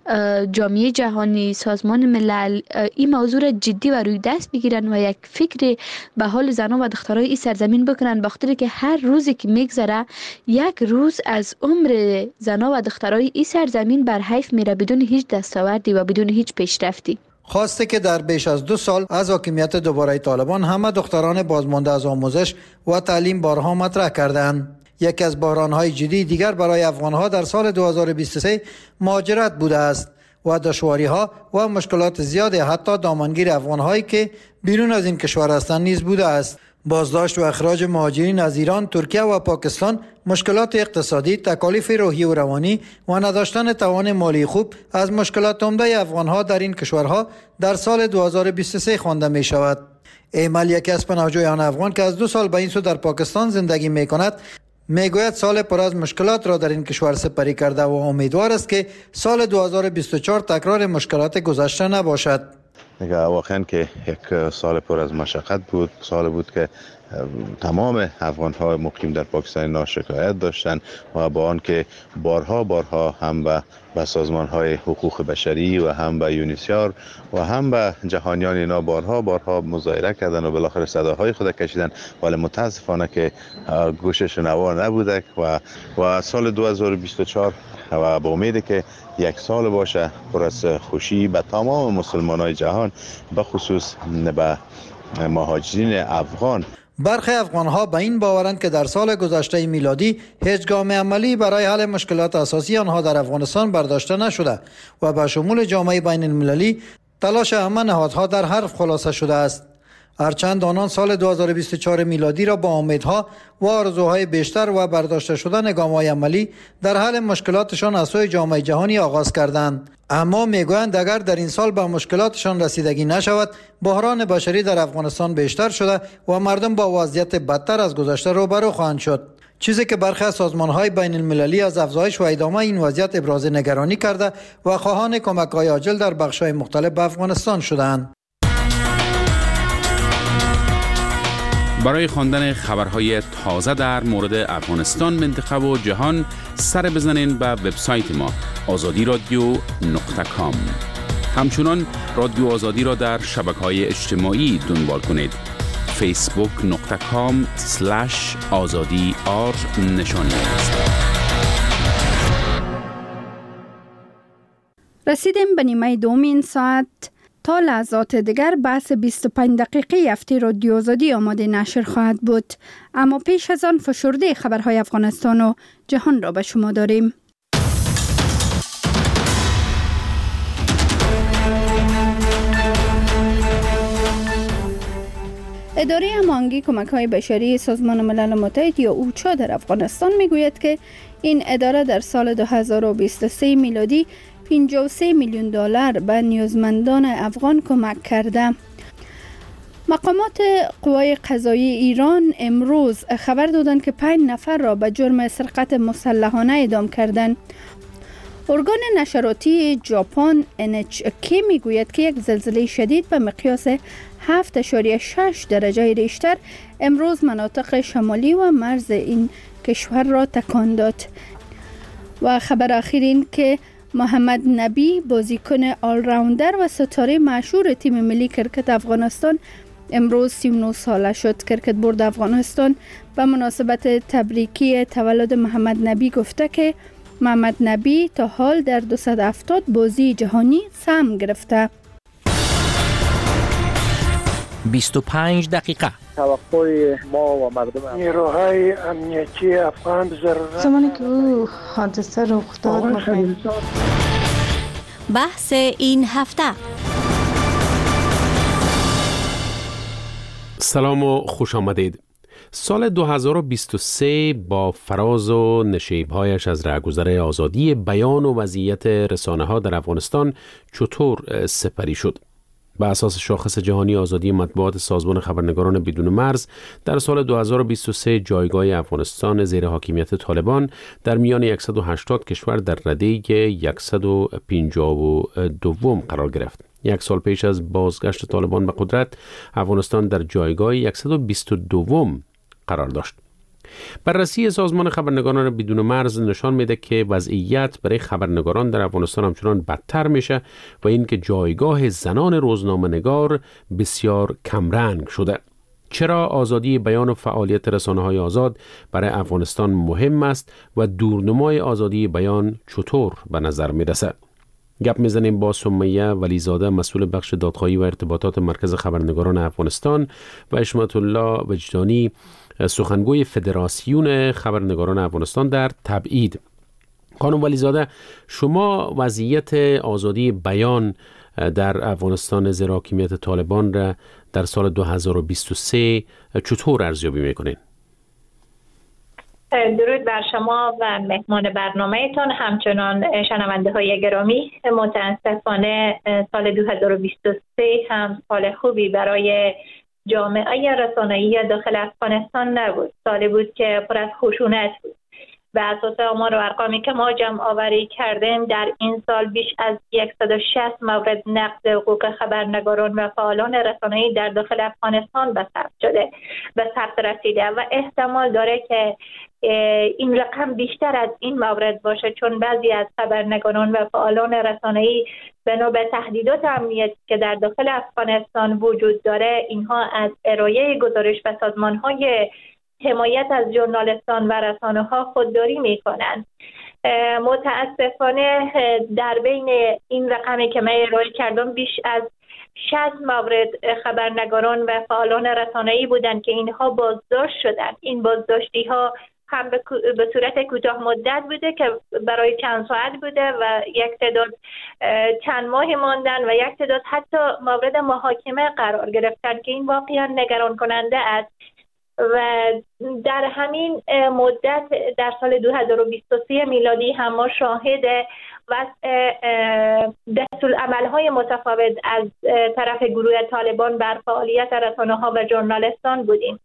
جامعه جهانی، سازمان ملل این موضوع را جدی و روی دست بگیرن و یک فکر به حال زنان و دخترای این سرزمین بکنن، بخاطر که هر روزی که میگذره یک روز از عمر زنان و دخترای این سرزمین بر حیف میره بدون هیچ دستاوردی و بدون هیچ پیشرفتی.
خواسته که در بیش از دو سال از حاکمیت دوباره طالبان همه دختران بازمانده از آموزش و تعلیم بارها مطرح کردند. یکی از بحران‌های جدی دیگر برای افغان‌ها در سال دو هزار و بیست و سه مهاجرت بوده است و دشواری‌ها و مشکلات زیاد حتی دامنگیر افغان‌هایی که بیرون از این کشور هستند نیز بوده است. بازداشت و اخراج مهاجرین از ایران، ترکیه و پاکستان، مشکلات اقتصادی، تکالیف روحی و روانی و نداشتن توان مالی خوب از مشکلات عمده افغان‌ها در این کشورها در سال دو هزار و بیست و سه خوانده می شود. ایمل یکی از پناهجویان افغان که از دو سال به این سو در پاکستان زندگی می کند میگوید سال پر از مشکلات را در این کشور سپری کرده و امیدوار است که سال دو هزار و بیست و چهار تکرار مشکلات گذشته نباشد.
دیگه واقعا که یک سال پر از مشقت بود، سال بود که تمام افغان‌ها مقیم در پاکستان ناشکایت داشتند و با آن که بارها بارها هم به به سازمان‌های حقوق بشری و هم به یونیسیار و هم به جهانیان اینا بارها بارها مظاهره کردن و بالاخره صداهای خود کشیدن، ولی متاسفانه که گوشش نوا نبوده و و سال دو هزار و بیست و چهار و با امید که یک سال باشه پر از خوشی به تمام مسلمانای جهان، به خصوص به مهاجرین افغان.
برخی افغان‌ها به این باورند که در سال گذشته میلادی هیچ گام عملی برای حل مشکلات اساسی آنها در افغانستان برداشته نشده و به شمول جامعه بین المللی تلاش همه نهادها در حرف خلاصه شده است. هرچند آنان سال دو هزار و بیست و چهار میلادی را با امیدها و آرزوهای بیشتر و برداشته شدن گام‌های عملی در حل مشکلاتشان از سوی جامعه جهانی آغاز کردند، اما میگویند اگر در این سال به مشکلاتشان رسیدگی نشود، بحران بشری در افغانستان بیشتر شده و مردم با وضعیت بدتر از گذشته روبرو خواهند شد. چیزی که برخی از سازمان‌های بین المللی از افزایش و ادامه این وضعیت ابراز نگرانی کرده و خواهان کمک‌های عاجل در بخش‌های مختلف به افغانستان شدند.
برای خواندن خبرهای تازه در مورد افغانستان، منطقه و جهان سر بزنین به وبسایت ما آزادی رادیو نقطه کام. همچنان رادیو آزادی را در شبکه‌های اجتماعی دنبال کنید. فیسبوک نقطه کام سلش آزادی آر نشانی است.
رسیدیم به نیمه دوم این ساعت. تا لحظات دیگر بحث بیست و پنج دقیقه هفته رادیو آزادی آماده نشر خواهد بود، اما پیش از آن فشرده خبرهای افغانستان و جهان را به شما داریم. اداره هماهنگی کمک‌های بشری سازمان ملل متحد یا اوچا در افغانستان میگوید که این اداره در سال دو هزار و بیست و سه میلادی پنجاه و سه میلیون دلار به نیازمندان افغان کمک کرده. مقامات قوای قضایی ایران امروز خبر دادند که پنج نفر را به جرم سرقت مسلحانه اعدام کردند. ارگان نشراتی ژاپن ان اچ کی میگوید که یک زلزله شدید به مقیاس هفت اشاریه شش درجه ریشتر امروز مناطق شمالی و مرز این کشور را تکان داد. و خبر اخیر این که محمد نبی بازیکن آل راوندر و ستاره مشهور تیم ملی کرکت افغانستان امروز سی و نه ساله شد. کرکت بورد افغانستان به مناسبت تبریکی تولد محمد نبی گفته که محمد نبی تا حال در دویست و هفتاد بازی جهانی سهم گرفته.
بیست و پنج دقیقه.
توقع ما و مردم نیروهای امنیتی افغان ضرورت
زمانی که او حادثه رخ داد
بحث این هفته.
سلام و خوش آمدید. سال دو هزار و بیست و سه با فراز و نشیب‌هایش از رهگذر آزادی بیان و وضعیت رسانه‌ها در افغانستان چطور سپری شد؟ بر اساس شاخص جهانی آزادی مطبوعات سازمان خبرنگاران بدون مرز در سال دو هزار و بیست و سه جایگاه افغانستان زیر حاکمیت طالبان در میان صد و هشتاد کشور در رده صد و پنجاه و دو قرار گرفت. یک سال پیش از بازگشت طالبان به قدرت، افغانستان در جایگاه صد و بیست و دو قرار داشت. بررسی سازمان خبرنگاران بدون مرز نشان میده که وضعیت برای خبرنگاران در افغانستان همچنان بدتر میشه و اینکه جایگاه زنان روزنامه‌نگار بسیار کمرنگ شده. چرا آزادی بیان و فعالیت رسانه‌های آزاد برای افغانستان مهم است و دورنمای آزادی بیان چطور به نظر میرسه؟ گپ میزنیم با سمیه ولیزاده، مسئول بخش دادخواهی و ارتباطات مرکز خبرنگاران افغانستان، و اشمت الله وجدانی، سخنگوی فدراسیون خبرنگاران افغانستان در تبعید. خانم ولیزاده، شما وضعیت آزادی بیان در افغانستان زیر حاکمیت طالبان را در سال دو هزار و بیست و سه چطور ارزیابی میکنین؟
درود بر شما و مهمان برنامه‌تان، همچنان شنونده های گرامی. متاسفانه سال دو هزار و بیست و سه هم سال خوبی برای جامعه رسانه‌ای داخل افغانستان نبود. سالی بود که پر از خشونت بود. به اساس آمار و ارقامی که ما جمع آوری کردیم، در این سال بیش از صد و شصت مورد نقض حقوق خبرنگاران و فعالان رسانه‌ای در داخل افغانستان به ثبت شده، به ثبت رسیده و احتمال داره که این رقم بیشتر از این مورد باشه، چون بعضی از خبرنگاران و فعالان رسانه‌ای بنا به تهدیدات امنیتی که در داخل افغانستان وجود داره، اینها از ارائه گزارش به سازمان‌های حمایت از ژورنالیستان و رسانه‌ها خودداری می‌کنند. متاسفانه در بین این رقمی که من ارائه کردم بیش از شصت مورد خبرنگاران و فعالان رسانه‌ای بودند که اینها بازداشت شدند. این بازداشتی‌ها هم به صورت کوتاه مدت بوده که برای چند ساعت بوده و یک تعداد چند ماه ماندن و یک تعداد حتی مورد محاکمه قرار گرفتن که این واقعا نگران کننده است. و در همین مدت در سال دو هزار و بیست و سه میلادی هم ما شاهد وضع دستورالعمل‌های متفاوت از طرف گروه طالبان بر فعالیت رسانه‌ها و ژورنالیستان بودیم.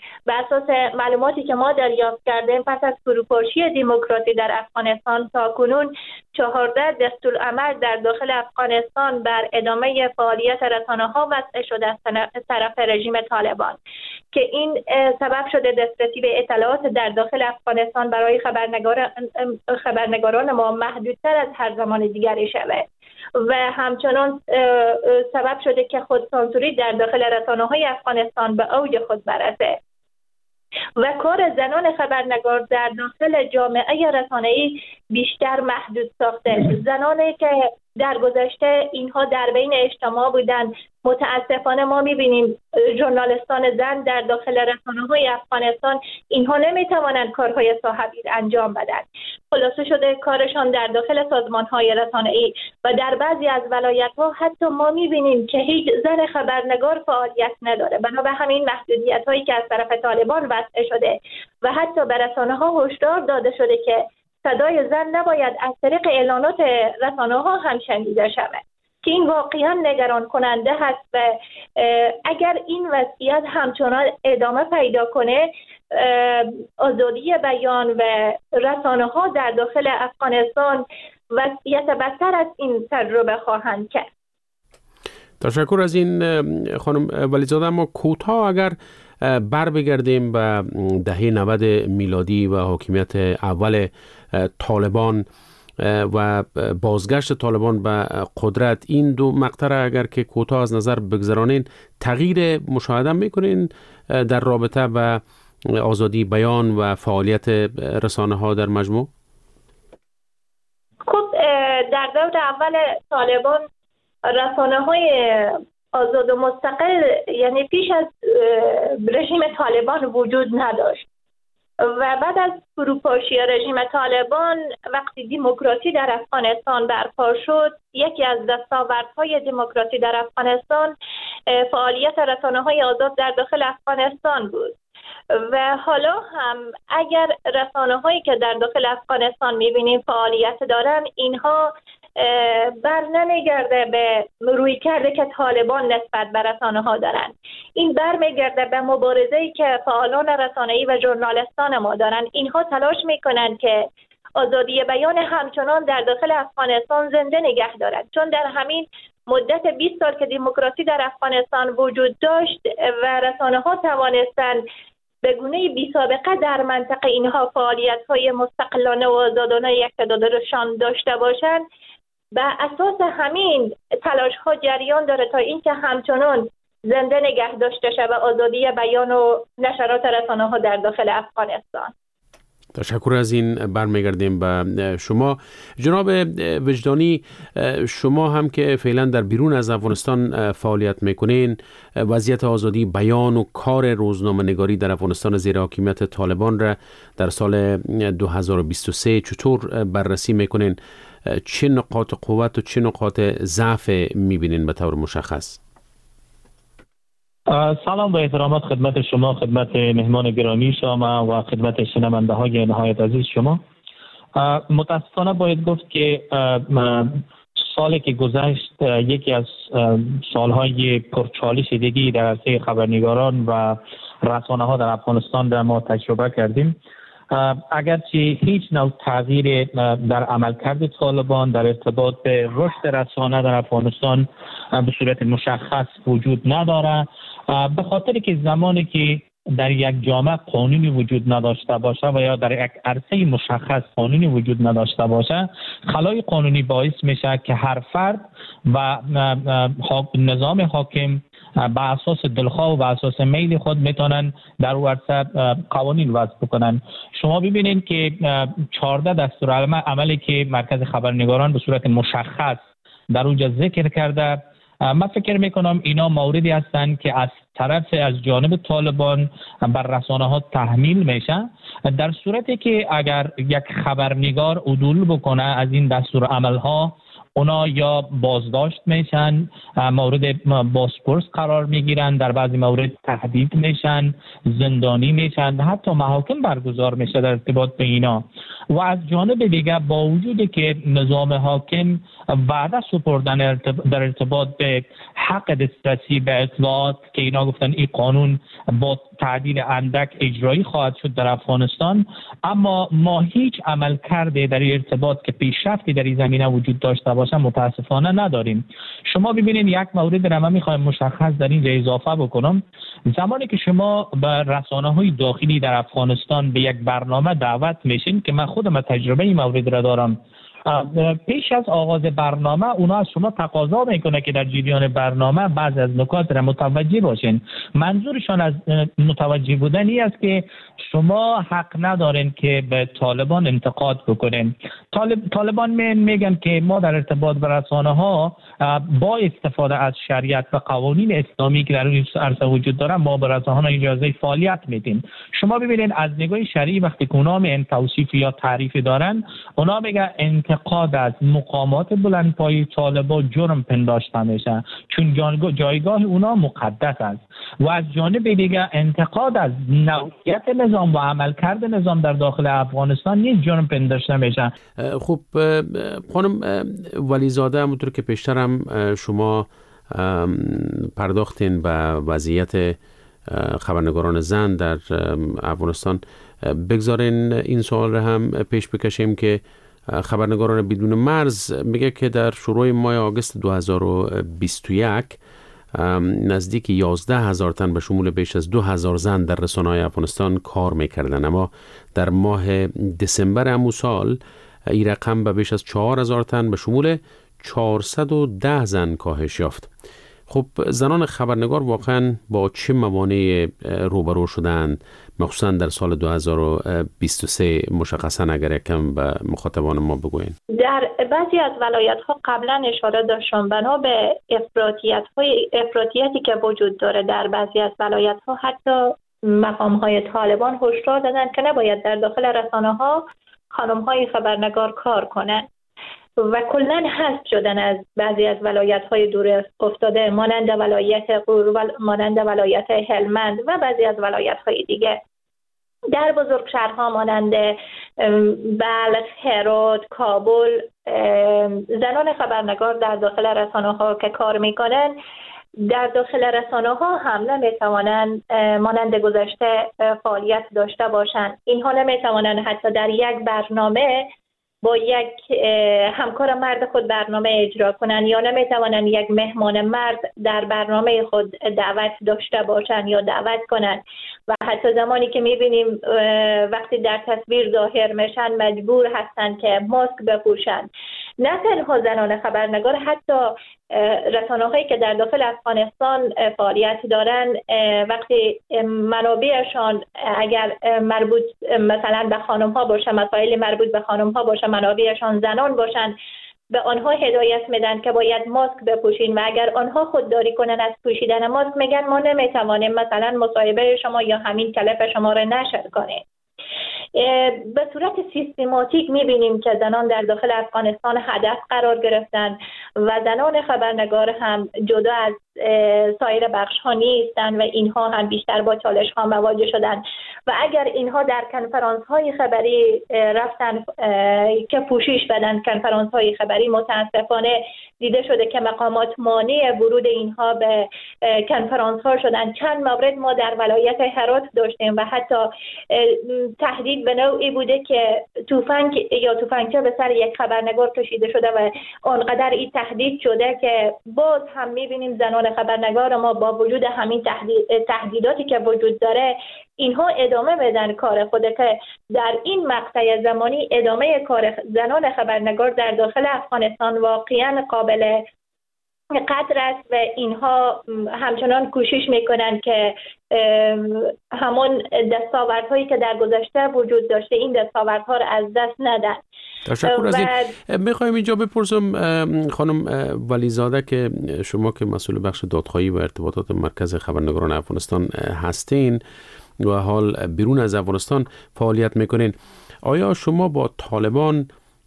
به اساس معلوماتی که ما دریافت کردیم پس از فروپاشی دموکراسی در افغانستان تا کنون چهارده دستورالعمل در داخل افغانستان بر ادامه فعالیت رسانه‌ها وضع شده از طرف رژیم طالبان که این سبب شده دسترسی به اطلاعات در داخل افغانستان برای خبرنگار خبرنگاران ما محدودتر از هر زمان دیگری شود و همچنان سبب شده که خودسانسوری در داخل رسانه‌های افغانستان به اوج خود برسه و کار زنان خبرنگار در داخل جامعه رسانه‌ای بیشتر محدود ساخته. زنانی که در گذشته اینها در بین اجتماع بودن، متاسفانه ما می‌بینیم ژورنالیستان زن در داخل رسانه‌های افغانستان اینها نمی‌توانند کارهای صاحبی انجام بدن. خلاصه شده کارشان در داخل سازمان‌های رسانه‌ای و در بعضی از ولایت‌ها حتی ما می‌بینیم که هیچ زن خبرنگار فعالیت نداره. بنابر همین محدودیت‌هایی که از طرف طالبان وضع شده و حتی به رسانه‌ها هشدار داده شده که صدای زن نباید از طریق اعلانات رسانه‌ها هم شنیده شود که این واقعا نگران کننده هست و اگر این وضعیت همچنان ادامه پیدا کنه آزادی بیان و رسانه‌ها در داخل افغانستان وضعیت بدتر از این تجربه خواهند کرد.
تشکر از این خانم ولیزاده. اما کوتاه اگر بر بگردیم به دهه نود میلادی و حاکمیت اول طالبان و بازگشت طالبان به قدرت، این دو مقطع اگر که کوتاه از نظر بگذرانین تغییر مشاهده میکنین در رابطه با آزادی بیان و فعالیت رسانه ها در مجموع؟
خب در دور اول طالبان رسانه های آزاد و مستقل یعنی پیش از رژیم طالبان وجود نداشت و بعد از فروپاشی رژیم طالبان وقتی دموکراسی در افغانستان برپا شد، یکی از دستاوردهای دموکراسی در افغانستان فعالیت رسانه‌های آزاد در داخل افغانستان بود و حالا هم اگر رسانه‌هایی که در داخل افغانستان می‌بینیم فعالیت دارن، اینها بر نمیگرده به روی کرده که طالبان نسبت به رسانه ها دارن. این بر میگرده به مبارزه‌ای که فعالان رسانه‌ای و ژورنالیستان ما دارن. اینها تلاش میکنن که آزادی بیان همچنان در داخل افغانستان زنده نگه دارند، چون در همین مدت بیست سال که دموکراسی در افغانستان وجود داشت و رسانه ها توانستند به گونه بی سابقه در منطقه اینها فعالیت‌های مستقلانه و آزادانه اقتدارشان داشته باشند، به اساس همین تلاش ها جریان داره تا اینکه همچنان زنده نگه داشته شود آزادی بیان و نشرات رسانه ها در داخل افغانستان.
تشکر از این. برمیگردیم به شما جناب وجدانی. شما هم که فعلا در بیرون از افغانستان فعالیت میکنین، وضعیت آزادی بیان و کار روزنامه نگاری در افغانستان زیر حاکمیت طالبان را در سال دو هزار و بیست و سه چطور بررسی میکنین؟ چه نقاط قوت و چه نقاط ضعف میبینین به طور مشخص؟
سلام و احترامات خدمت شما، خدمت مهمان گرامی شما و خدمت شنونده های نهایت عزیز شما. متاسفانه باید گفت که سالی که گذشت یکی از سالهای پرچالش دیگی در عرصه خبرنگاران و رسانه ها در افغانستان در ما تجربه کردیم. اگرچه هیچ نوع تغییر در عملکرد طالبان در ارتباط به رشد رسانه در افغانستان به صورت مشخص وجود نداره، به خاطر که زمانی که در یک جامعه قانونی وجود نداشته باشه و یا در یک عرصه مشخص قانونی وجود نداشته باشه، خلای قانونی باعث میشه که هر فرد و نظام حاکم به اساس دلخواه و به اساس میل خود میتونن در ورسه قوانین وضع بکنن. شما ببینید که چهارده دستورالعملی که مرکز خبرنگاران به صورت مشخص در اونجا ذکر کرده، من فکر میکنم اینا موردی هستند که از طرف از جانب طالبان بر رسانه ها تحمیل میشه، در صورتی که اگر یک خبرنگار عدول بکنه از این دستورالعمل ها، اونا یا بازداشت میشن، مورد بازپرس قرار میگیرن، در بعضی مورد تهدید میشن، زندانی میشن، حتی محاکم برگزار میشه در ارتباط به اینا. و از جانب دیگه با وجودی که نظام حاکم وعده سپردن در ارتباط به حق دسترسی به اطلاعات که اینا گفتن این قانون با تعدیل اندک اجرایی خواهد شد در افغانستان، اما ما هیچ عمل کرده در ارتباط که پیشرفتی در این زمینه وجود داشته باشه متاسفانه نداریم. شما ببینید یک مورد را من میخوایم مشخص در این اضافه بکنم. زمانی که شما به رسانه‌های داخلی در افغانستان به یک برنامه دعوت میشین که من خودم تجربه این مورد را دارم، پیش از آغاز برنامه اونا از شما تقاضا میکنه که در جریان برنامه بعض از نکات را متوجه باشین. منظورشان از متوجه بودن این است که شما حق ندارین که به طالبان انتقاد بکنین. طالب، طالبان می میگن که ما در ارتباط به رسانه ها با استفاده از شریعت و قوانین اسلامی که در این عرصه وجود داره ما به رسانه ها اجازه فعالیت میدیم. شما ببینید از نگاه شرعی وقتی که اونا می توصیف یا تعریف دارن، اونا میگن انتقاد از مقامات بلندپایه طالبان جرم پنداشته میشه چون جایگاه اونا مقدس است، و از جانب دیگه انتقاد از نوعیت نظام و عملکرد نظام در داخل افغانستان نیز جرم پنداشته میشه.
خب خانم ولیزاده، همونطور که پیشترم شما پرداختین به وضعیت خبرنگاران زن در افغانستان، بگذارین این سوال را هم پیش بکشیم که خبرنگاران بدون مرز میگه که در شروع ماه آگوست دو هزار و بیست و یک نزدیک یازده هزار تن به شمول بیش از دو هزار زن در رسانه‌های افغانستان کار میکردن، اما در ماه دسامبر همون سال این رقم به بیش از چهار هزار تن به شمول چهارصد و ده زن کاهش یافت. خب زنان خبرنگار واقعا با چه موانعی روبرو شدند، مخصوصا در سال دو هزار و بیست و سه؟ مشخصا اگر یکم به مخاطبان ما بگوین.
در بعضی از ولایت ها قبلا اشاره داشتم بنا به افراطیت های افراطیتی که وجود داره در بعضی از ولایت ها، حتی مقام های طالبان هشدار دادن که نباید در داخل رسانه ها خانم های خبرنگار کار کنند و کلاً حذف شدن از بعضی از ولایت‌های دور افتاده مانند ولایت غور، مانند ولایت هلمند و بعضی از ولایت‌های دیگه. در بزرگ شهرها مانند بلخ، هرات، کابل، زنان خبرنگار در داخل رسانه‌ها که کار می‌کنند در داخل رسانه‌ها هم نمی‌توانند مانند گذشته فعالیت داشته باشند. اینها نمی‌توانند حتی در یک برنامه با یک همکار مرد خود برنامه اجرا کنند، یا نمیتوانند یک مهمان مرد در برنامه خود دعوت داشته باشند یا دعوت کنند، و حتی زمانی که میبینیم وقتی در تصویر ظاهر میشن مجبور هستند که ماسک بپوشند. نه تنها زنان خبرنگار، حتی رسانه هایی که در داخل افغانستان فعالیت دارند وقتی منابعشان اگر مربوط مثلا به خانم ها باشه، مسائل مربوط به خانم ها باشه، منابعشان زنان باشند، به آنها هدایت میدن که باید ماسک بپوشین، و اگر آنها خودداری کنن از پوشیدن ماسک میگن ما نمیتوانیم مثلا مصاحبه شما یا همین کلپ شما را نشر کنیم. به صورت سیستماتیک میبینیم که زنان در داخل افغانستان هدف قرار گرفتن و زنان خبرنگار هم جدا از سایر بخش ها نیستن و اینها هم بیشتر با چالش ها مواجه شدن، و اگر اینها در کنفرانس های خبری رفتن که پوشش بدن، کنفرانس های خبری متاسفانه دیده شده که مقامات مانع ورود اینها به کنفرانس ها شدن. چند مورد ما در ولایت هرات داشتیم و حتی تهدید به نوعی بوده که تفنگ یا تفنگچه به سر یک خبرنگار کشیده شده و آنقدر این تهدید شده که باز هم میبینیم زنان خبرنگار ما با وجود همین تهدید تهدیداتی که وجود داره اینها ادامه بدن کار خود، که در این مقطع زمانی ادامه کار زنان خبرنگار در داخل افغانستان واقعا قابل قدر است و اینها همچنان کوشش میکنند که همون دستاوردهایی که در گذشته وجود داشته این دستاوردها را از دست ندن.
تشکر از این. میخوایم اینجا بپرسم خانم ولیزاده که شما که مسئول بخش دادخواهی و ارتباطات مرکز خبرنگاران افغانستان هستین و حال بیرون از افغانستان فعالیت میکنین، آیا شما با طالبان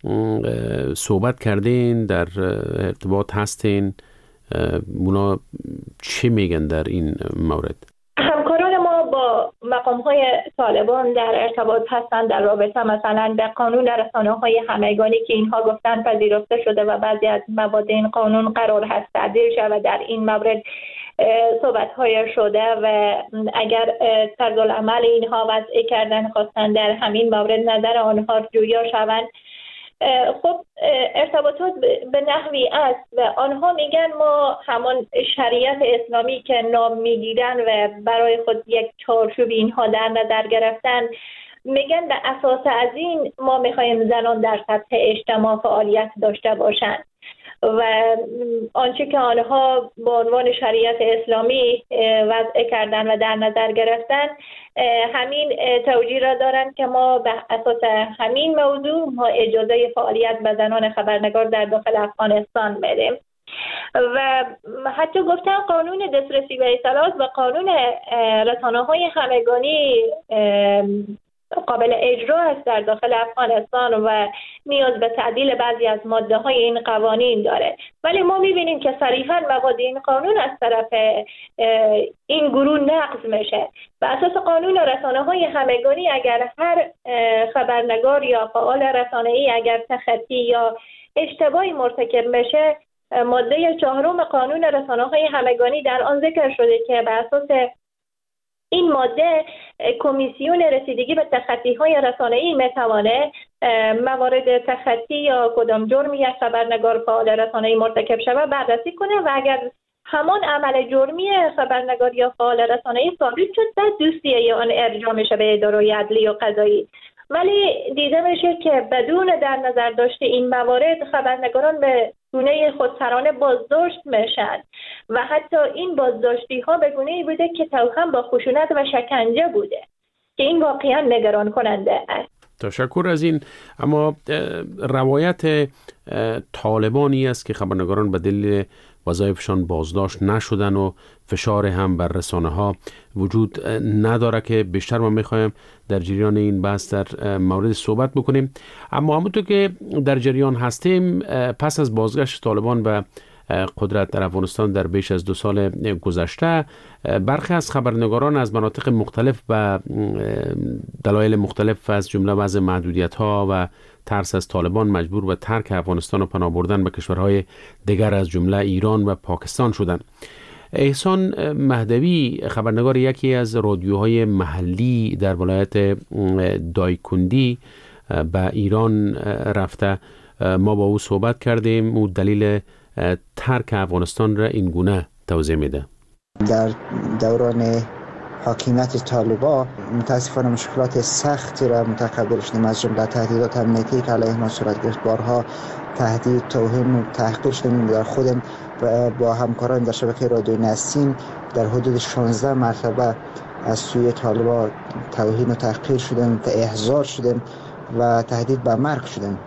صحبت کردین، در ارتباط هستین؟ اونا چی میگن در این مورد؟
همکاران ما با مقام های طالبان در ارتباط هستند در رابطه مثلا به قانون رسانه های همگانی که اینها گفتن پذیرفته شده و بعضی از مواد این قانون قرار هست تعدیل شود. در این مورد صحبت های شده و اگر طرز العمل اینها وضع کردن خواستن در همین مورد نظر آنها جویا شوند. خب ارتباطات به نحوی است و آنها میگن ما همان شریعت اسلامی که نام میگیرن و برای خود یک چارچوب اینها در نظر گرفتن، میگن به اساس از این ما میخوایم زنان در سطح اجتماع فعالیت داشته باشند و آنچه که آنها به عنوان شریعت اسلامی وضع کردن و در نظر گرفتن همین توجیه را دارند که ما به اساس همین موضوع ما اجازه فعالیت به زنان خبرنگار در داخل افغانستان بدیم و حتی گفتن قانون دسترسی به اطلاعات و قانون رسانه‌های همگانی قابل اجرا است در داخل افغانستان و نیاز به تعدیل بعضی از ماده های این قوانین داره، ولی ما میبینیم که صریحا مواد این قانون از طرف این گروه نقض میشه. به اساس قانون رسانه های همگانی اگر هر خبرنگار یا فعال رسانه‌ای اگر تخطی یا اشتباهی مرتکب میشه، ماده چهارم قانون رسانه های همگانی در آن ذکر شده که به اساس این ماده کمیسیون رسیدگی به تخطی‌های رسانه‌ای می‌تواند موارد تخطی یا کدام جرمی یک خبرنگار فعال رسانه‌ای مرتکب شود بررسی کنه و اگر همان عمل جرمی خبرنگار یا فعال رسانه‌ای ثابت شد بعد دوسیه آن ارجاع میشه به اداره عدلی و قضایی. ولی دیده میشه که بدون در نظر داشته این موارد خبرنگاران به گونه خودسرانه بازداشت میشن و حتی این بازداشتی ها به گونه‌ای بوده که توأم با خشونت و شکنجه بوده که این واقعا نگران کننده است.
تشکر از این. اما روایت طالبانی است که خبرنگاران به دلیل وظایفشان بازداشت نشدن و فشار هم بر رسانه ها وجود نداره که بیشتر ما میخوایم در جریان این بحث در مورد صحبت بکنیم. اما همونطور که در جریان هستیم، پس از بازگشت طالبان به قدرت در افغانستان در بیش از دو سال گذشته، برخی از خبرنگاران از مناطق مختلف و دلایل مختلف از جمله وضع محدودیت ها و ترس از طالبان مجبور به ترک افغانستان و پناه بردن به کشورهای دیگر از جمله ایران و پاکستان شدند. احسان مهدوی، خبرنگار یکی از رادیوهای محلی در ولایت دایکندی، به ایران رفته. ما با او صحبت کردیم. او دلیل ترک افغانستان را این گونه توضیح میده.
در دوران حاکمیت طالبان متاسفانه مشکلات سختی را متقبل شدیم، از جمله تهدیدات امنیتی که علیه ما صورت گرفت. بارها تهدید، توهین و تحقیر شدیم. در خودم با همکاران در شبکه رادیو نسیم در حدود شانزده مرتبه از سوی طالبان توهین و تحقیر شدیم و احضار شدیم و تهدید به مرگ شدیم.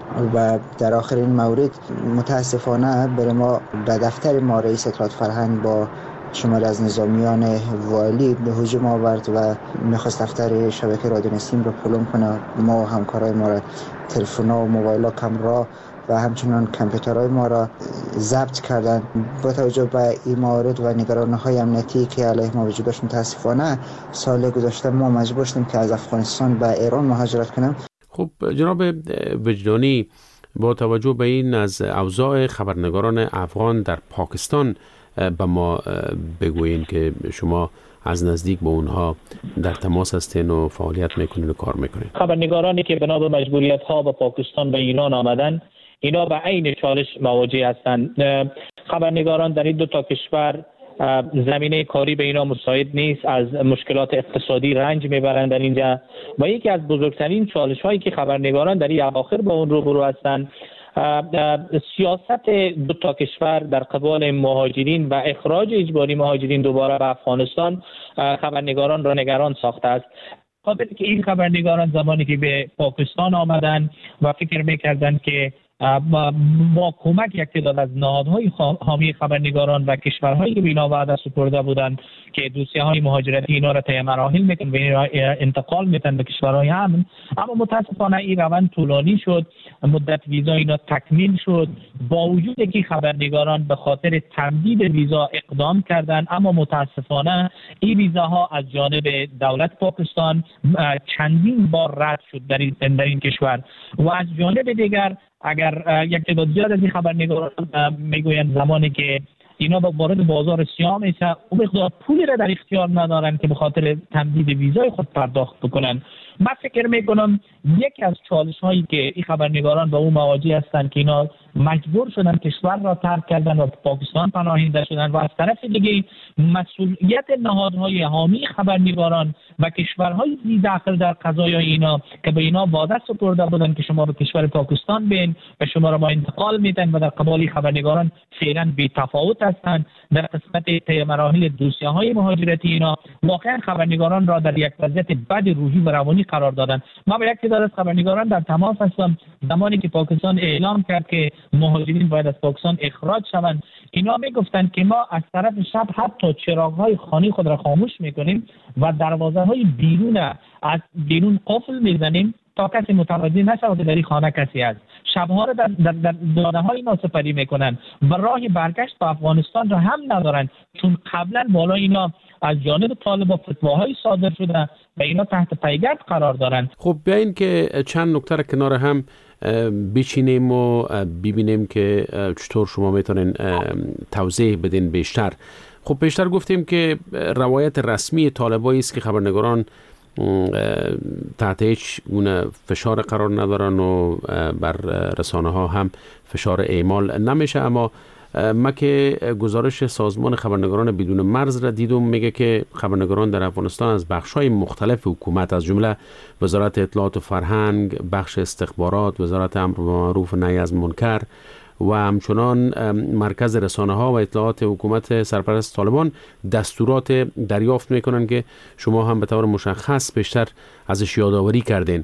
و در آخر این مورد متاسفانه برای ما به دفتر ما رئیس اطلاعات فرهنگ با شماری از نظامیان والی به هجوم آورد و میخواست دفتر شبکه رادیو نسیم رو پلم کنه. ما و همکارای ما را تلفن‌ها و موبایل‌ها، کامرا و همچنان کامپیوترهای ما را ضبط کردند. با توجه به این موارد و نگرانی‌های امنیتی که علیه ما وجود داشت، متاسفانه سال گذشته ما مجبور شدیم که از افغانستان به ایران مهاجرت کنیم.
خب جناب وجدانی، با توجه به این از اوضاع خبرنگاران افغان در پاکستان به ما بگویین که شما از نزدیک با اونها در تماس هستین و فعالیت میکنین و کار میکنین.
خبرنگارانی که بنا به مجبوریت ها به پاکستان و ایران آمدن، اینا به عین چالش مواجه هستند. خبرنگاران در این دو تا کشور زمینه کاری به اینا مساعد نیست، از مشکلات اقتصادی رنج میبرند در اینجا و یکی از بزرگترین چالش هایی که خبرنگاران در این اواخر با اون روبرو هستند سیاست دو تا کشور در قبال مهاجرین و اخراج اجباری مهاجرین دوباره به افغانستان خبرنگاران را نگران ساخته است. خاطر که این خبرنگاران زمانی که به پاکستان آمدن و فکر میکردند که با کمک یک تعداد از نهادهای حامی خبرنگاران و کشورهایی که به اینا وعده سپرده بودند که دوسیه‌های مهاجرتی اینا را طی مراحل میکنن و اینا انتقال میتن به کشورهای امن، اما متاسفانه این روند طولانی شد، مدت ویزا اینا تکمیل شد، با وجود که خبرنگاران به خاطر تمدید ویزا اقدام کردند، اما متاسفانه این ویزاها از جانب دولت پاکستان چندین بار رد شد در این در این کشور. و از جانب دیگر اگر یک تعداد زیاد از این خبرنگاران میگویند زمانی که اینا با وارد بازار سیاه میشه اون مقدار پولی را در اختیار ندارن که به خاطر تمدید ویزای خود پرداخت بکنن. من فکر میکنم یکی از چالش هایی که این خبرنگاران با اون مواجه هستند که اینا مجبور شدن کشور را ترک کردن و پاکستان پناهنده شدن و از طرف دیگه مسئولیت نهادهای حامی خبرنگاران و کشورهای زی داخل در قضایای اینا که به اینا وعده سپرده بودن که شما به کشور پاکستان بین و شما را ما انتقال میدن و در قبال خبرنگاران فعلا بی تفاوت هستند. در قسمت طی مراحل دوسیه‌های مهاجرتی اینا واقعا خبرنگاران را در یک وضعیت بد روحی و روانی قرار دادن. ما با یک تعداد از خبرنگاران در تماس هستم زمانی که پاکستان اعلام کرد که مهاجرین باید از پاکستان اخراج شوند، اینا میگفتند که ما از طرف شب حتی چراغ‌های خانه خود را خاموش میکنیم و دروازه‌های بیرون از بیرون قفل میزنیم تا کسی متوجه نشود در این خانه کسی است. شبها را در, در, در دانه‌های اینا سپری میکنن و راه برگشت به افغانستان را هم ندارن، چون قبلا بالا اینا از جانب طالبان فتواهای صادر شده و اینا تحت پیگرد قرار دارن.
خب بیاین که چند نکته را کنار هم بچینیم و ببینیم که چطور شما میتونین توضیح بدین بیشتر. خب بیشتر گفتیم که روایت رسمی طالبایی است که خبرنگاران تحت هیچ گونه فشار قرار ندارن و بر رسانه ها هم فشار اعمال نمیشه، اما ما که گزارش سازمان خبرنگاران بدون مرز را دیدم میگه که خبرنگاران در افغانستان از بخش‌های مختلف حکومت از جمله وزارت اطلاعات و فرهنگ، بخش استخبارات، وزارت امر بالمعروف و نهی از منکر و همچنان مرکز رسانه ها و اطلاعات حکومت سرپرست طالبان دستورات دریافت میکنن که شما هم به طور مشخص بیشتر ازش یادآوری کردین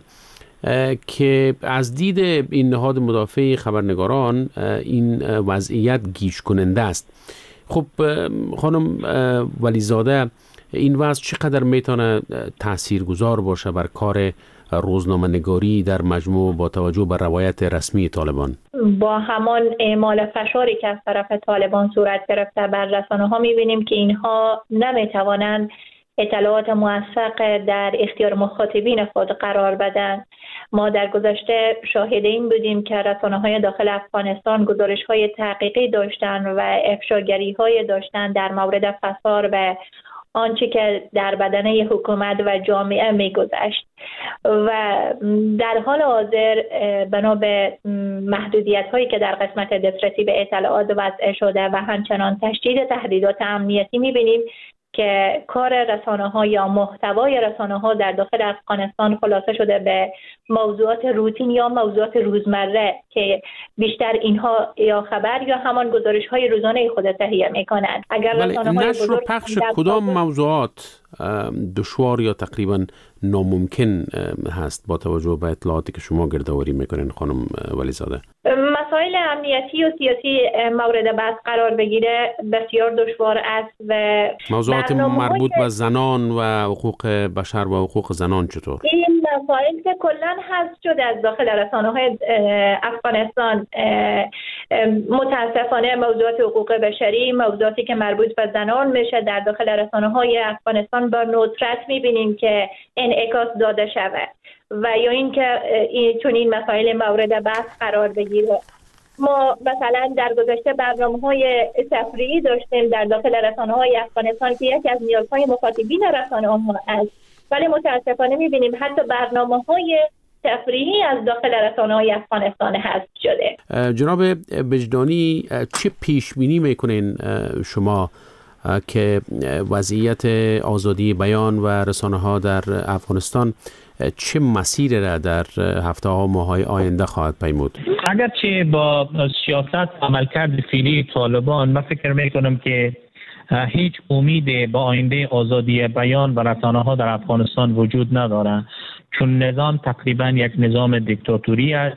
که از دید این نهاد مدافع خبرنگاران این وضعیت گیج کننده است. خب خانم ولیزاده، این وضع چقدر میتونه تاثیرگذار باشه بر کار روزنامه نگاری در مجموع با توجه به روایت رسمی طالبان؟
با همان اعمال فشاری که از طرف طالبان صورت گرفته بر رسانه ها میبینیم که اینها نمیتوانند اطلاعات موثق در اختیار مخاطبین خود قرار بدن. ما در گذشته شاهد این بودیم که رسانه‌های داخل افغانستان گزارش‌های تحقیقی داشتند و افشاگری‌های داشتند در مورد فساد و آنچه که در بدنه حکومت و جامعه می‌گذشت و در حال حاضر بنا به محدودیت‌هایی که در قسمت دسترسی به اطلاعات وضع شده و همچنان تشدید تهدیدات امنیتی می‌بینیم که کار رسانه‌ها یا محتوای رسانه‌ها در داخل افغانستان خلاصه شده به موضوعات روتین یا موضوعات روزمره که بیشتر اینها یا خبر یا همان گزارش‌های روزانه خود تهیه می‌کنند. اگر رسانه‌های
نشر و پخش کدام موضوعات دشوار یا تقریبا ناممکن هست با توجه به اطلاعاتی که شما گردآوری میکنین خانم ولیزاده؟
مسائل امنیتی و سیاسی مورد بحث قرار بگیره بسیار دشوار است و
موضوعات مربوط به زنان و حقوق بشر و حقوق زنان چطور؟
این مسائل که کلا حذف شده از داخل رسانه‌های افغانستان، متاسفانه موضوعات حقوق بشری، موضوعاتی که مربوط به زنان میشه در داخل رسانه‌های افغانستان با ندرت می‌بینیم که انعکاس داده شود و یا اینکه این چون این مسائل مورد بحث قرار بگیره. ما مثلا در گذشته برنامه‌های تفریحی داشتیم در داخل رسانه‌های افغانستان که یکی از نیازهای مخاطبین رسانه‌ها است، ولی متاسفانه می‌بینیم حتی برنامه‌های تفریحی از داخل رسانه‌های افغانستان حذف شده.
جناب وجدانی، چه پیش بینی می‌کنین شما که وضعیت آزادی بیان و رسانه ها در افغانستان چه مسیر را در هفته ها و ماه‌های آینده خواهد پیمود؟
اگرچه با سیاست عملکرد فعلی طالبان من فکر میکنم که هیچ امید با آینده آزادی بیان و رسانه ها در افغانستان وجود نداره، چون نظام تقریبا یک نظام دیکتاتوری است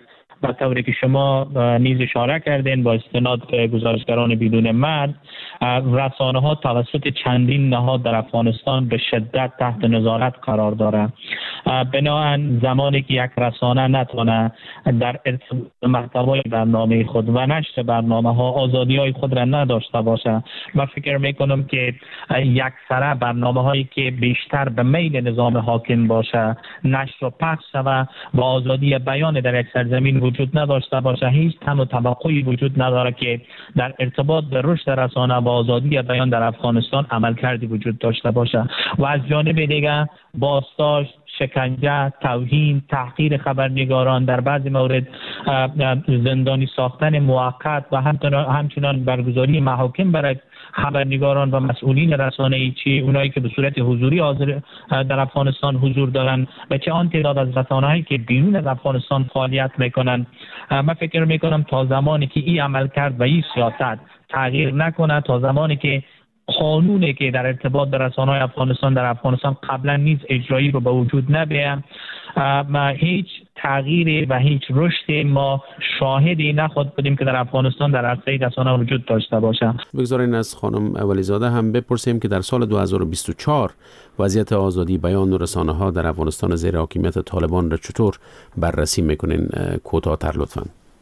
به طوری که شما نیز اشاره کردین با استناد به گزارشگران بدون مرز، رسانه ها توسط چندین نهاد در افغانستان به شدت تحت نظارت قرار داره. بنابراین زمانی که یک رسانه نتونه در ارتباط محتوای برنامه خود و نشر برنامه ها آزادی های خود را نداشته باشه، من فکر میکنم که یک سره برنامه هایی که بیشتر به میل نظام حاکم باشه نشر و پخش شود و آزادی بیان در یک سرزمین وجود نداشته باشه، هیچ تم و توقعی وجود نداره که در ارتباط به رشد رسانه و آزادی بیان در افغانستان عملکردی وجود داشته باشه. و از جانب دیگر بازداشت، شکنجه، توهین، تحقیر خبرنگاران، در بعضی مورد زندانی ساختن موقت و همچنان برگزاری محاکم برای خبرنگاران و مسئولین رسانه‌ای، چی اونایی که به صورت حضوری حاضر در افغانستان حضور دارن و چه آن تعداد از رسانه‌هایی که بیرون از افغانستان فعالیت میکنن. من فکر میکنم تا زمانی که این عمل کرد و این سیاست تغییر نکنه، تا زمانی که قانونی که در ارتباط به رسانه‌های افغانستان در افغانستان قبلا نیز اجرایی رو به وجود نبیه، ما هیچ تغییری و هیچ رشدی ما شاهدی نخواهد بودیم که در افغانستان در عرصه رسانه وجود داشته باشه.
بگذارین از خانم ولیزاده هم بپرسیم که در سال دو هزار و بیست و چهار وضعیت آزادی بیان و رسانه ها در افغانستان زیر حاکمیت طالبان را چطور بررسی میکنین؟ کوتاه‌تر لطفاً.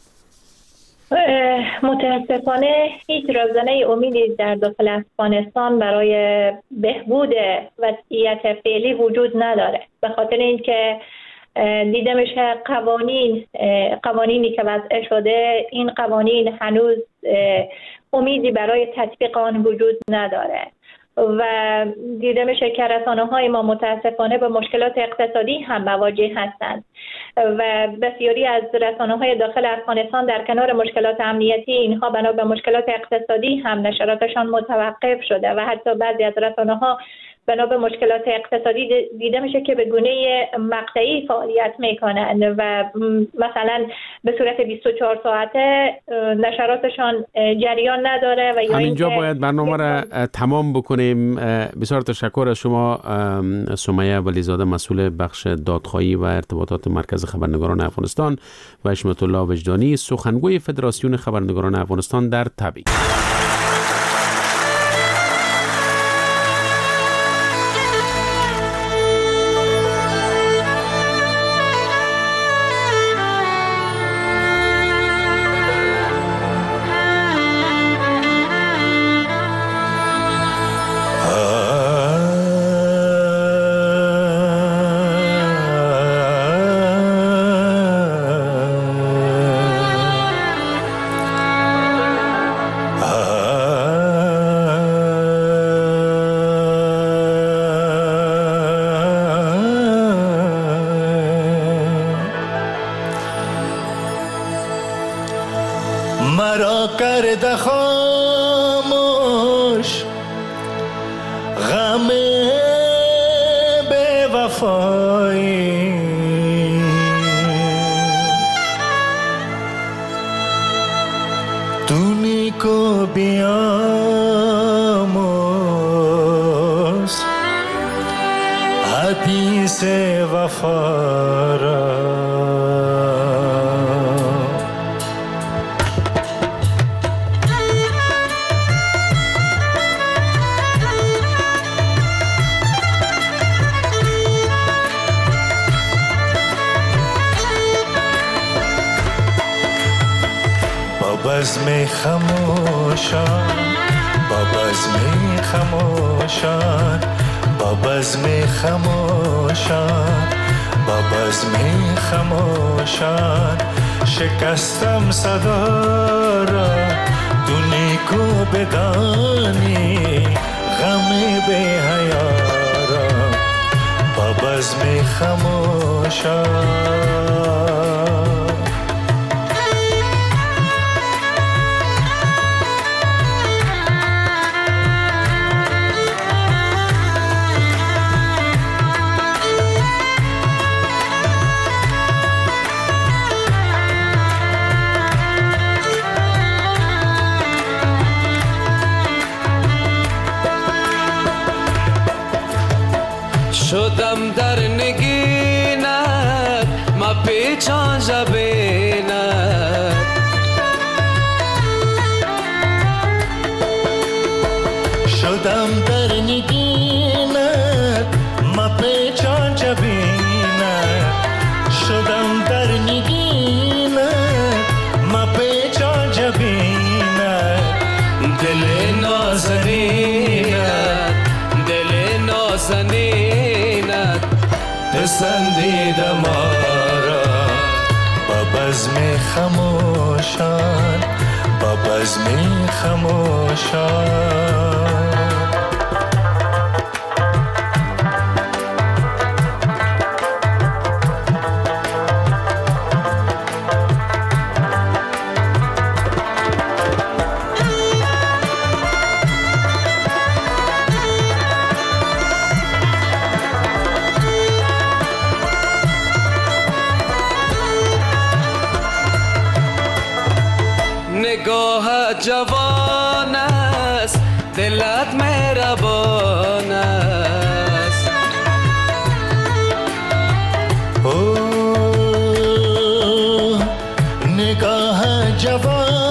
متاسفانه هیچ رازنه امیدی در داخل افغانستان برای بهبود وضعیت فعلی وجود نداره، به خاطر اینکه دیده میشه قوانین قوانینی که وضع شده، این قوانین هنوز امیدی برای تطبیق آن وجود نداره و دیده میشه که رسانه‌های ما متاسفانه به مشکلات اقتصادی هم مواجه هستند و بسیاری از رسانه‌های داخل افغانستان در کنار مشکلات امنیتی، اینها بنا به مشکلات اقتصادی هم نشراتشان متوقف شده و حتی بعضی از رسانه‌ها بنا به مشکلات اقتصادی دیده میشه که به گونه مقطعی فعالیت میکنن و مثلا به صورت بیست و چهار ساعته نشراتشان جریان نداره و یا
همینجا باید برنامه را تمام بکنیم. بسیار تشکر از شما سمیه ولیزاده، مسئول بخش دادخواهی و ارتباطات مرکز خبرنگاران افغانستان، و حشمت الله وجدانی، سخنگوی فدراسیون خبرنگاران افغانستان در تبریز.
مرا کرده خاموش غم بے وفایی، تو نیکو بیاموز حدیث وفا را. بزم خموشان با بزم خموشان با بزم خموشان با بزم خموشان شکستم صدا را، تو نیکو بدانی غم بی حیا را. با بزم خموشان
شدم در نگینت ما پیچان جبینت
خموشان با بزم خموشان
نگاه جوان است دلت مهربان است
اوه نگاه جوان